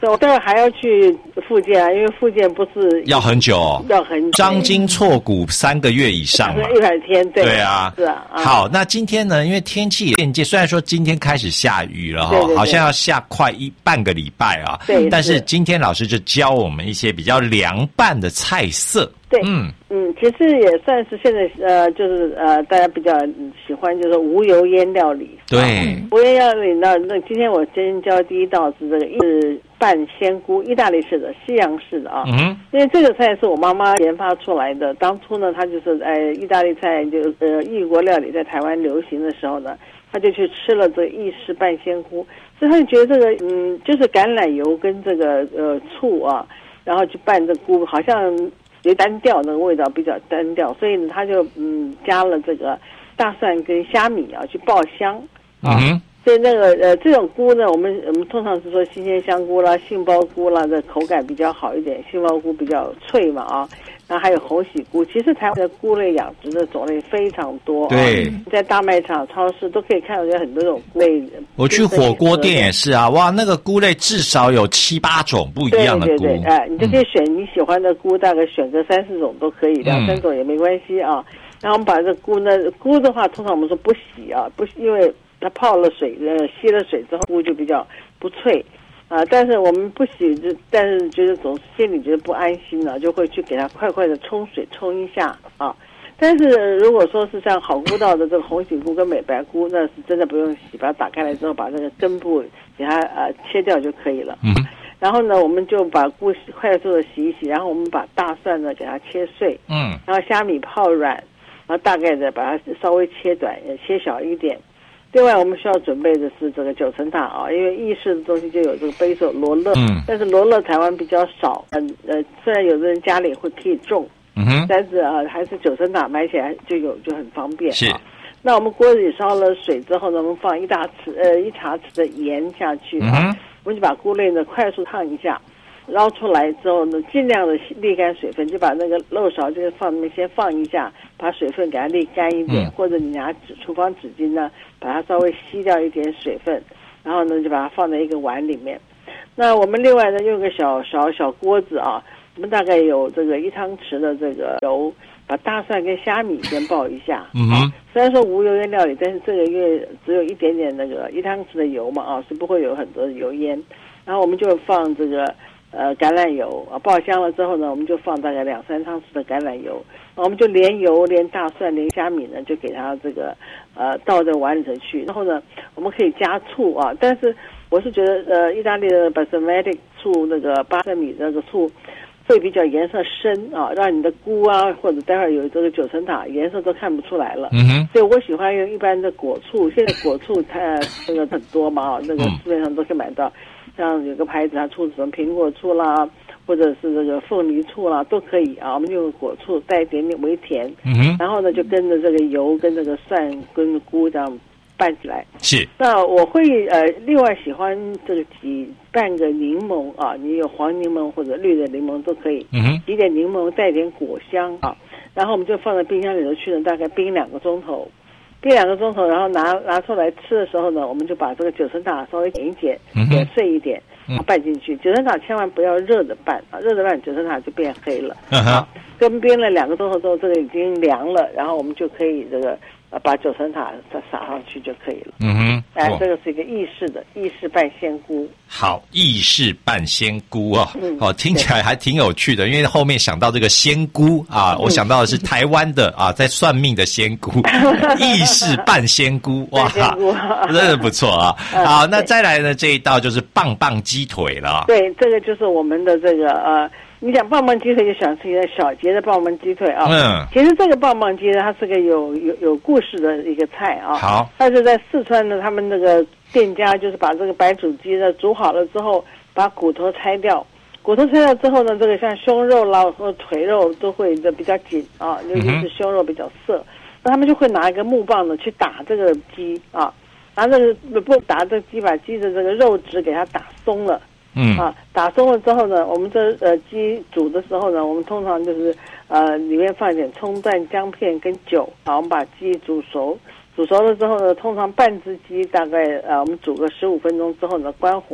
对，我待会还要去复健啊，因为复健不是要很久哦， 要很久， 张筋错骨三个月以上嘛， 一百天，对对啊， 是啊。啊好，那今天呢，因为天气渐渐，虽然说今天开始下雨了哈， 对对对好像要下快一半个礼拜啊， 对， 但是今天老师就教我们一些比较凉拌的菜色， 对， 嗯嗯，其实也算是现在呃，就是呃，大家比较喜欢就是无油烟料理， 对， 无油烟料理呢，那今天我先教第一道是这个是拌鲜菇，意大利式的、西洋式的啊。 嗯， 因为这个菜是我妈妈研发出来的。当初呢，她就是在意大利菜就呃异国料理在台湾流行的时候呢，她就去吃了这个意式拌鲜菇，所以她就觉得这个嗯，就是橄榄油跟这个呃醋啊，然后去拌这菇，好像有单调，那个味道比较单调，所以呢，她就嗯加了这个大蒜跟虾米啊去爆香啊。 嗯所以那个呃，这种菇呢，我们我们通常是说新鲜香菇啦、杏鲍菇啦，这口感比较好一点。杏鲍菇比较脆嘛啊，然后还有红喜菇。其实台湾的菇类养殖的种类非常多， 对， 啊，在大卖场、超市都可以看到有很多种菇类。 我去火锅店也是啊，哇，那个菇类至少有七八种不一样的菇， 对对对，哎，你就可以选你喜欢的菇，大概选个三四种都可以，两三种也没关系啊。然后我们把这菇呢，菇的话，通常我们说不洗啊，不因为它泡了水，呃，吸了水之后，菇就比较不脆，啊、呃，但是我们不洗，就但是觉得总是心里觉得不安心了，就会去给它快快的冲水冲一下啊。但是如果说是像好菇道的这个红喜菇跟美白菇，那是真的不用洗，把它打开来之后，把这个根部给它呃切掉就可以了。 嗯。 然后呢，我们就把菇快速的洗一洗，然后我们把大蒜呢给它切碎， 嗯， 然后虾米泡软，然后大概的把它稍微切短，也切小一点。另外，我们需要准备的是这个九层塔啊，因为意式的东西就有这个贝手罗勒， 嗯， 但是罗勒台湾比较少，嗯呃，虽然有的人家里会可以种， 嗯哼， 但是啊，还是九层塔买起来就有，就很方便。 是。 那我们锅里烧了水之后呢，我们放一大匙呃一茶匙的盐下去啊， 嗯、 我们就把菇类呢快速烫一下，捞出来之后呢，尽量的沥干水分，就把那个漏勺这个放里面先放一下，把水分给它沥干一点，嗯、或者你拿纸厨房纸巾呢，把它稍微吸掉一点水分，然后呢就把它放在一个碗里面。那我们另外呢用个小小小锅子啊，我们大概有这个一汤匙的这个油。把大蒜跟虾米先爆一下， 嗯哼， 虽然说无油烟料理，但是这个因为只有一点点那个一汤匙的油嘛啊，是不会有很多的油烟。然后我们就放这个呃橄榄油啊，爆香了之后呢，我们就放大概两三汤匙的橄榄油，我们就连油连大蒜连虾米呢，就给它这个呃倒在碗里头去。然后呢，我们可以加醋啊，但是我是觉得呃意大利的 Basmati 醋那个巴塞米那个醋。会比较颜色深啊，让你的菇啊或者待会儿有这个九层塔颜色都看不出来了。 嗯哼， 所以我喜欢用一般的果醋，现在果醋它那个很多嘛啊，那个市面上都可以买到，像有个牌子它出什么苹果醋啦，或者是这个凤梨醋啦都可以啊。我们用果醋带一点点微甜， 嗯哼， 然后呢就跟着这个油跟这个蒜跟菇这样拌起来。 是。 那我会呃另外喜欢这个挤半个柠檬啊，你有黄柠檬或者绿的柠檬都可以。 嗯哼。 挤点柠檬带点果香啊，然后我们就放在冰箱里头去呢，大概冰两个钟头。冰两个钟头，然后拿拿出来吃的时候呢，我们就把这个九层塔稍微剪一剪，剪碎一点，然后拌进去。九层塔千万不要热的拌啊，热的拌九层塔就变黑了。 嗯哼。 跟冰了两个钟头之后，这个已经凉了，然后我们就可以这个呃把九层塔再撒上去就可以了。 嗯哼， 哎，这个是一个意式的意式拌鲜菇。 好，意式拌鲜菇啊， 嗯、 哦，听起来还挺有趣的，因为后面想到这个鲜菇啊，我想到的是台湾的啊，在算命的鲜菇，意式拌鲜菇，哇，真的不错啊。好，那再来呢，这一道就是棒棒鸡腿了。 对，这个就是我们的这个呃。你讲棒棒鸡腿就想吃一个小节的棒棒鸡腿啊， 嗯， 其实这个棒棒鸡呢，它是个有有有故事的一个菜啊。 好， 它是在四川的，他们那个店家就是把这个白煮鸡呢煮好了之后，把骨头拆掉，骨头拆掉之后呢，这个像胸肉啦或腿肉都会的比较紧啊，尤其是胸肉比较涩，那、嗯、他们就会拿一个木棒呢去打这个鸡啊，拿这个不打这个鸡，把鸡的这个肉质给它打松了。 嗯啊，打松了之后呢，我们这呃鸡煮的时候呢，我们通常就是呃里面放一点葱段、姜片跟酒，啊，我们把鸡煮熟，煮熟了之后呢，通常半只鸡大概呃我们煮个十五分钟之后呢，关火，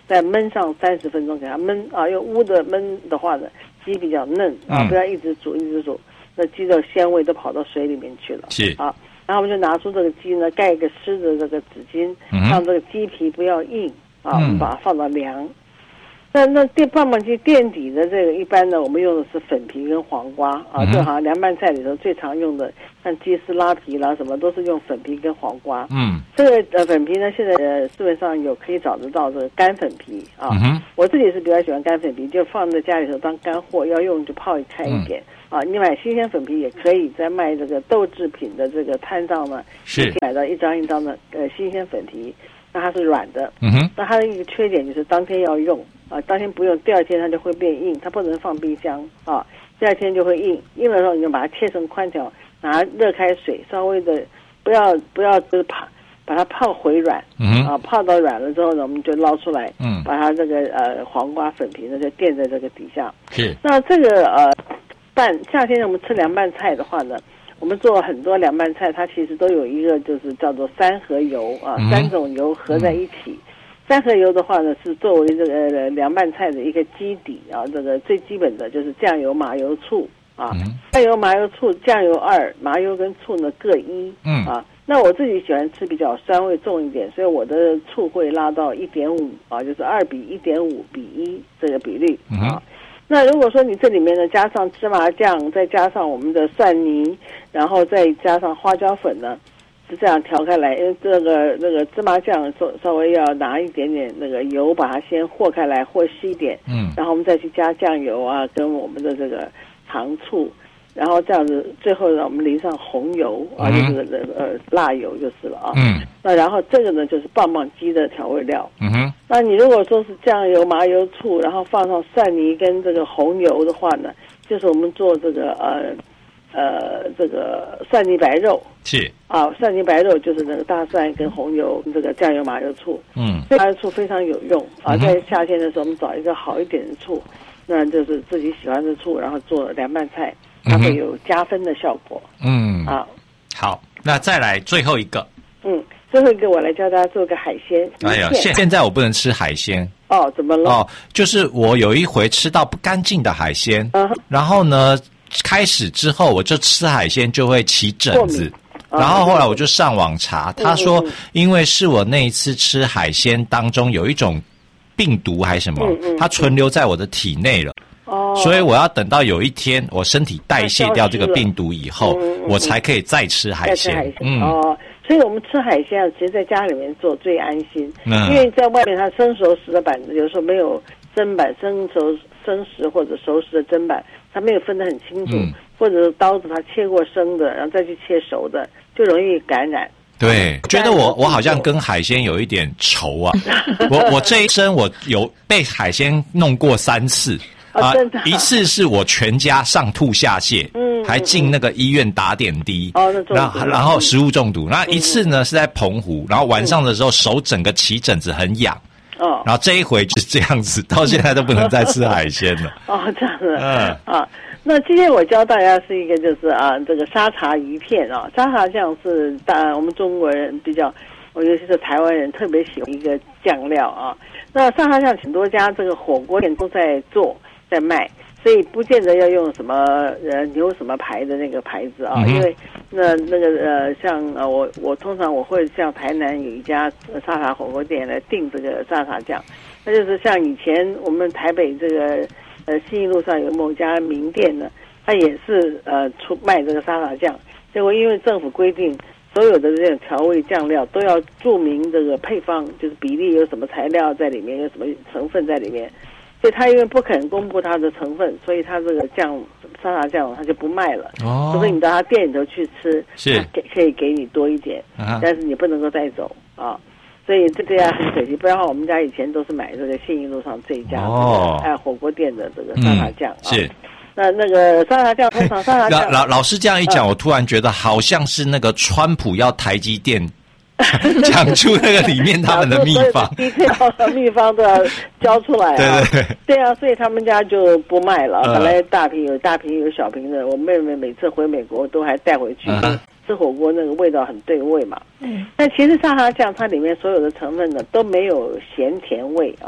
再焖上三十分钟，给它焖啊，用乌的焖的话呢，鸡比较嫩啊， 嗯不要一直煮一直煮，那鸡的鲜味都跑到水里面去了。 是啊，然后我们就拿出这个鸡呢，盖一个湿的这个纸巾， 嗯让这个鸡皮不要硬啊，我嗯们把它放到凉。那那垫棒棒鸡垫底的这个，一般呢，我们用的是粉皮跟黄瓜啊， 嗯这好像凉拌菜里头最常用的，像鸡丝拉皮啦什么，都是用粉皮跟黄瓜。 嗯这个呃粉皮呢，现在呃市面上有可以找得到这个干粉皮啊。 嗯哼我自己是比较喜欢干粉皮，就放在家里头当干货，要用就泡开一点、 嗯、 啊。你买新鲜粉皮也可以，在卖这个豆制品的这个摊上呢， 是可以买到一张一张的呃新鲜粉皮，那它是软的。 嗯哼那它的一个缺点就是当天要用啊，当天不用，第二天它就会变硬，它不能放冰箱啊，第二天就会硬，硬的时候你就把它切成宽条，拿热开水稍微的不要不要就是泡把它泡回软， 嗯哼啊，泡到软了之后呢，我们就捞出来， 嗯把它这个呃黄瓜粉皮呢就垫在这个底下。 是那这个呃拌夏天我们吃凉拌菜的话呢，我们做很多凉拌菜，它其实都有一个就是叫做三合油啊， 嗯三种油合在一起。三合油的话呢，是作为这个呃凉拌菜的一个基底啊，这个最基本的就是酱油、麻油、醋啊， 嗯酱油、麻油、醋，酱油二，麻油跟醋呢各一， 嗯啊，那我自己喜欢吃比较酸味重一点，所以我的醋会拉到一点五啊，就是二比一点五比一这个比例嗯啊。那如果说你这里面呢加上芝麻酱，再加上我们的蒜泥，然后再加上花椒粉呢，是这样调开来，因为这个那个芝麻酱稍稍微要拿一点点那个油把它先和开来，和稀一点， 嗯然后我们再去加酱油啊，跟我们的这个糖醋，然后这样子，最后呢我们淋上红油啊， 嗯就是呃辣油就是了啊。 嗯那然后这个呢就是棒棒鸡的调味料。 嗯哼那你如果说是酱油、麻油、醋，然后放上蒜泥跟这个红油的话呢，就是我们做这个呃呃这个蒜泥白肉是啊，蒜泥白肉就是那个大蒜跟红油、这个酱油、麻油、醋。 嗯麻油醋非常有用啊， 嗯哼在夏天的时候我们找一个好一点的醋，那就是自己喜欢的醋，然后做凉拌菜，它会有加分的效果、 嗯啊。 好，那再来最后一个。 嗯，最后一个我来教大家做个海鲜。 哎呀， 鱼片现现在我不能吃海鲜哦，怎么了？ 哦，就是我有一回吃到不干净的海鲜， 嗯哼然后呢，开始之后我就吃海鲜就会起疹子过敏。 然后后来我就上网查，他说嗯嗯因为是我那一次吃海鲜当中有一种病毒还是什么嗯嗯， 它存留在我的体内了。 哦， 所以我要等到有一天我身体代谢掉这个病毒以后嗯嗯嗯， 我才可以再吃海再吃鲜。 海鲜、 嗯， 哦，所以我们吃海鲜啊，其实在家里面做最安心， 嗯因为在外面它生熟食的板子有时候没有砧板，生熟生食或者熟食的砧板，它没有分得很清楚， 嗯或者是刀子它切过生的，然后再去切熟的，就容易感染。 对，觉得我我好像跟海鲜有一点仇啊。我我这一生我有被海鲜弄过三次哦真的啊一次是我全家上吐下泻， 嗯还进那个医院打点滴， 哦那中毒然后然后食物中毒。那一次呢是在澎湖，然后晚上的时候手整个起疹子很痒。 哦然后这一回就是这样子，到现在都不能再吃海鲜了。 哦，这样子， 嗯啊。那今天我教大家是一个就是啊，这个沙茶鱼片啊，沙茶酱是当然我们中国人比较，我尤其是台湾人特别喜欢一个酱料啊。那沙茶酱很多家这个火锅店都在做在卖，所以不见得要用什么呃牛什么牌的那个牌子啊， 嗯哼因为那那个呃像呃我我通常我会像台南有一家沙茶火锅店来订这个沙茶酱，那就是像以前我们台北这个。呃，信义路上有某家名店呢，它也是呃出卖这个沙茶酱，结果因为政府规定，所有的这种调味酱料都要注明这个配方，就是比例有什么材料在里面，有什么成分在里面，所以他因为不肯公布它的成分，所以他这个酱沙茶酱他就不卖了。 哦除非你到他店里头去吃， 是他给可以给你多一点， 啊但是你不能够带走啊。所以这个呀很可惜，不然的话我们家以前都是买这个信义路上这一家哦这个哎火锅店的这个沙茶酱、 嗯、是。 啊。那那个沙茶酱，通常沙茶酱， 老老老师这样一讲，我突然觉得好像是那个川普要台积电讲出那个里面他们的秘方， 一定要秘方都要交出来啊！ 对对对啊，所以他们家就不卖了。 嗯、 本来大瓶有大瓶有小瓶的，我妹妹每次回美国都还带回去。嗯吃火锅那个味道很对味嘛，嗯，但其实沙茶酱它里面所有的成分呢都没有咸甜味啊，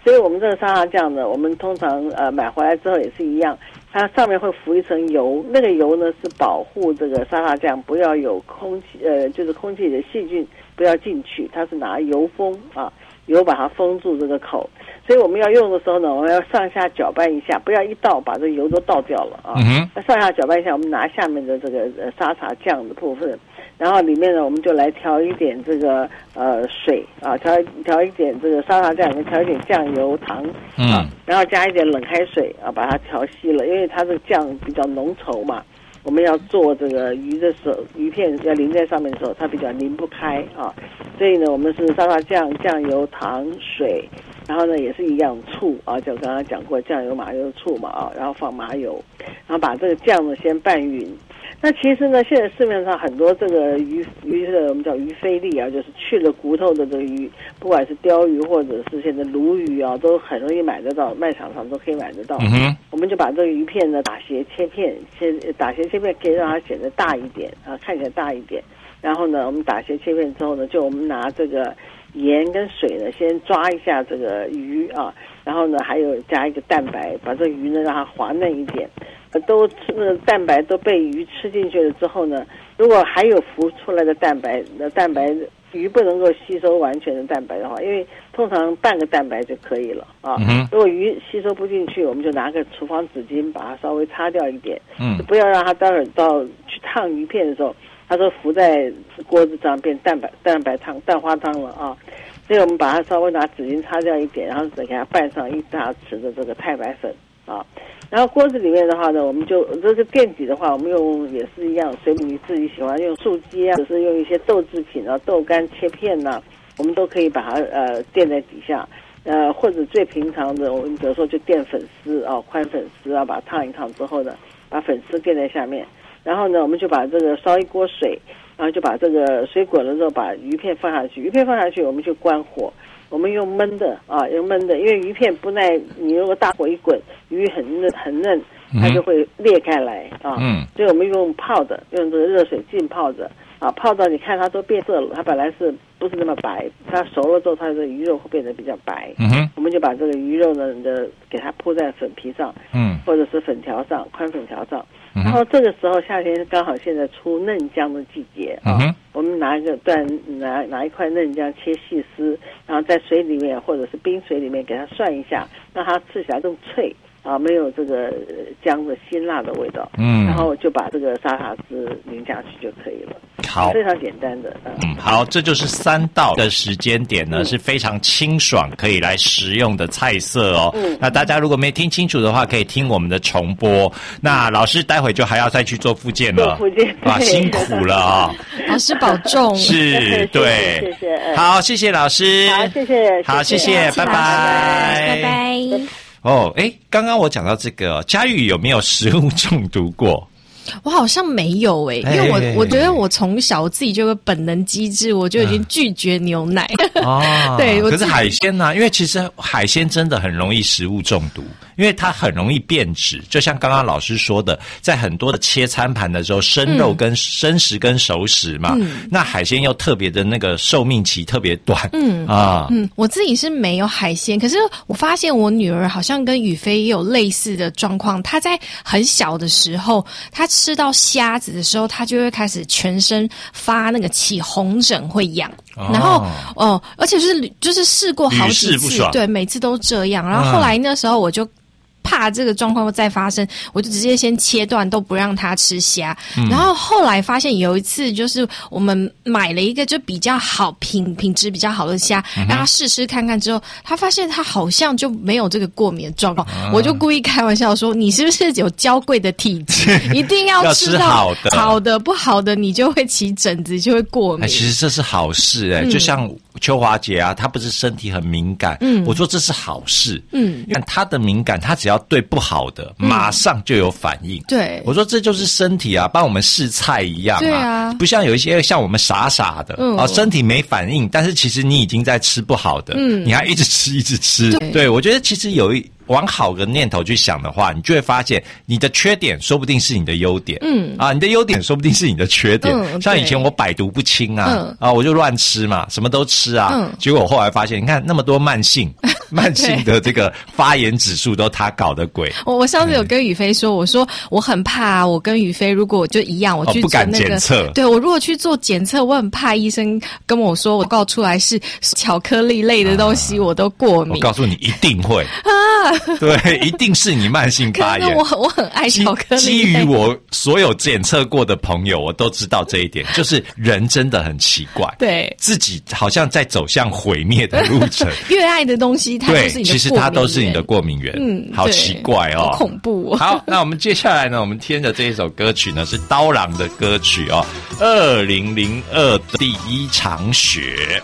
所以我们这个沙茶酱呢，我们通常呃买回来之后也是一样，它上面会浮一层油，那个油呢是保护这个沙茶酱不要有空气呃就是空气里的细菌不要进去，它是拿油封啊，油把它封住这个口。所以我们要用的时候呢，我们要上下搅拌一下，不要一倒把这油都倒掉了啊。 嗯那上下搅拌一下，我们拿下面的这个呃沙茶酱的部分，然后里面呢我们就来调一点这个呃水啊，调调一点这个沙茶酱，里面调一点酱油糖啊， 嗯然后加一点冷开水啊，把它调稀了，因为它这个酱比较浓稠嘛。我们要做这个鱼的时候，鱼片要淋在上面的时候，它比较淋不开啊，所以呢，我们是沙茶酱、酱油、糖、水，然后呢也是一样醋啊，就刚刚讲过酱油、麻油、醋嘛啊，然后放麻油，然后把这个酱呢先拌匀。那其实呢，现在市面上很多这个鱼鱼的我们叫鱼菲力啊，就是去了骨头的这个鱼，不管是鲷鱼或者是现在鲈鱼啊，都很容易买得到，卖场上都可以买得到。 嗯哼， 我们就把这个鱼片呢打斜切片，切打斜切片可以让它显得大一点啊，看起来大一点。然后呢，我们打斜切片之后呢，就我们拿这个盐跟水呢，先抓一下这个鱼啊，然后呢还有加一个蛋白，把这个鱼呢让它滑嫩一点。都那个蛋白都被鱼吃进去了之后呢，如果还有浮出来的蛋白，那蛋白鱼不能够吸收完全的蛋白的话，因为通常半个蛋白就可以了啊。 嗯、 如果鱼吸收不进去，我们就拿个厨房纸巾把它稍微擦掉一点， 嗯， 不要让它待会儿到去烫鱼片的时候，它都浮在锅子上变蛋白蛋白汤蛋花汤了啊。所以我们把它稍微拿纸巾擦掉一点，然后再给它拌上一大匙的这个太白粉啊。然后锅子里面的话呢，我们就这个垫底的话，我们用也是一样，随便你自己喜欢用素鸡啊，或者是用一些豆制品啊，豆干切片呐、啊，我们都可以把它呃垫在底下，呃或者最平常的，我们比如说就垫粉丝啊，宽粉丝啊，把它烫一烫之后呢，把粉丝垫在下面，然后呢，我们就把这个烧一锅水，然后就把这个水滚了之后，把鱼片放下去，鱼片放下去，我们就关火。我们用焖的啊，用焖的，因为鱼片不耐，你如果大火一滚，鱼很嫩很嫩，它就会裂开来啊。嗯，所以我们用泡的，用这个热水浸泡着啊，泡到你看它都变色了，它本来是不是那么白，它熟了之后，它的鱼肉会变得比较白。 嗯哼， 我们就把这个鱼肉呢的给它铺在粉皮上，嗯，或者是粉条上，宽粉条上。然后这个时候夏天刚好现在出嫩姜的季节啊，嗯、我们拿一个段拿拿一块嫩姜切细丝，然后在水里面或者是冰水里面给它涮一下，让它吃起来更脆啊，没有这个姜的辛辣的味道。嗯，然后就把这个沙茶汁淋下去就可以了。 好， 非常简单的。嗯， 嗯好，这就是三道的时间点呢、嗯、是非常清爽可以来食用的菜色哦。嗯，那大家如果没听清楚的话，可以听我们的重播。那老师待会就还要再去做复健了， 复健啊，辛苦了啊、 哦！老师保重。 是，对， 谢谢，嗯、 好，谢谢老师， 好，谢谢， 好，谢谢，拜拜， 拜拜。 哦，哎，刚刚我讲到这个，佳玉有没有食物中毒过？ 我好像没有诶、欸，因为我、欸、我觉得我从小自己就有个本能机制，我就已经拒绝牛奶。哦、嗯， 对，可是海鲜呢、啊？因为其实海鲜真的很容易食物中毒，因为它很容易变质。就像刚刚老师说的，在很多的切餐盘的时候，生肉跟、嗯、生食跟熟食嘛，嗯、那海鲜又特别的那个寿命期特别短。嗯啊， 嗯，我自己是没有海鲜，可是我发现我女儿好像跟宇飞也有类似的状况。她在很小的时候，她吃到虾子的时候，他就会开始全身发那个起红疹，会痒。哦、然后哦，而且是就是试过好几次，对，每次都这样。然后后来那时候我就怕这个状况再发生，我就直接先切断，都不让他吃虾。嗯、然后后来发现有一次，就是我们买了一个就比较好品品质比较好的虾，嗯、让他试吃看看之后，他发现他好像就没有这个过敏的状况。啊、我就故意开玩笑说：“你是不是有娇贵的体质？一定要吃到好的， 好的不好的你就会起疹子，就会过敏。 哎”其实这是好事哎、欸，嗯、就像秋华姐啊，她不是身体很敏感，嗯，我说这是好事，嗯，因为她的敏感，她只要对不好的，嗯、马上就有反应。 对， 我说这就是身体啊，帮我们试菜一样啊， 对啊， 不像有一些像我们傻傻的，嗯、啊，身体没反应，但是其实你已经在吃不好的，嗯，你还一直吃一直吃。对，对我觉得其实有一。 往好的念头去想的话，你就会发现你的缺点说不定是你的优点，嗯啊，你的优点说不定是你的缺点。嗯、像以前我百毒不侵啊，嗯、啊，我就乱吃嘛，什么都吃啊，嗯、结果我后来发现，你看那么多慢性。慢性的这个发炎指数都他搞的鬼。 我我上次有跟宇飞说，我说我很怕、啊，我跟宇飞如果我就一样，我去做那个，哦、不敢检测。对，我如果去做检测，我很怕医生跟我说我告出来是巧克力类的东西，啊、我都过敏。 我告诉你，一定会啊，对，一定是你慢性发炎。 我我很爱巧克力。 基于我所有检测过的朋友，我都知道这一点，就是人真的很奇怪， 对， 自己好像在走向毁灭的路程。 越爱的东西。 对，其实它都是你的过敏源，嗯，好奇怪哦， 好恐怖哦。 好，那我们接下来呢，我们听的这一首歌曲呢是刀郎的歌曲哦，二零零二的第一场雪。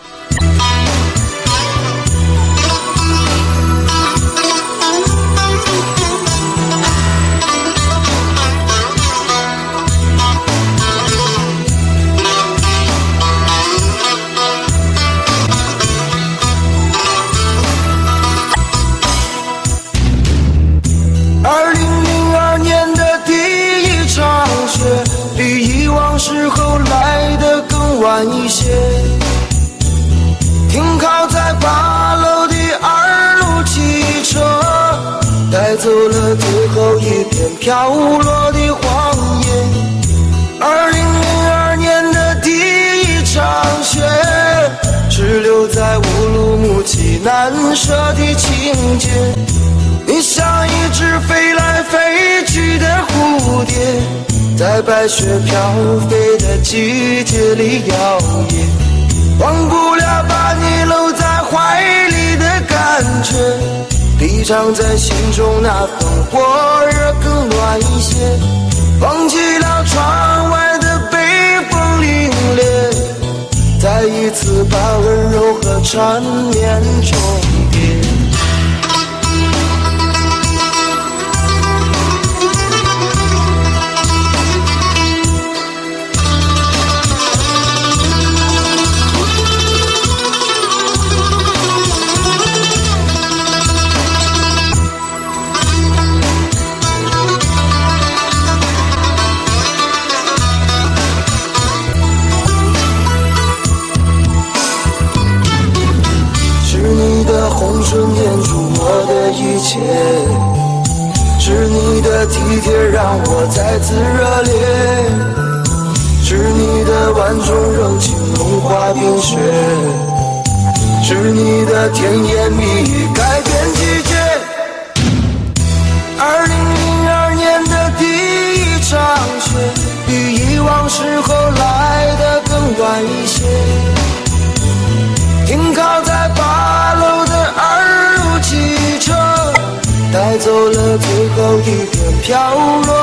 时候来得更晚一些，停靠在八楼的二路汽车，带走了最后一片飘落的黄叶。二零零二年的第一场雪，只留在乌鲁木齐难舍的情节。你像一只飞来飞去的蝴蝶，在白雪飘飞的季节里摇曳，忘不了把你搂在怀里的感觉，比藏在心中那份火热更暖一些，忘记了窗外的北风凛冽，再一次把温柔和缠绵重叠。是你的体贴让我再次热烈，是你的万种柔情融化冰雪，是你的甜言蜜语改变季节。二零零二年的第一场雪，比以往时候来得更晚一些，停靠在八楼的二路汽车，带走了最后一片飘落。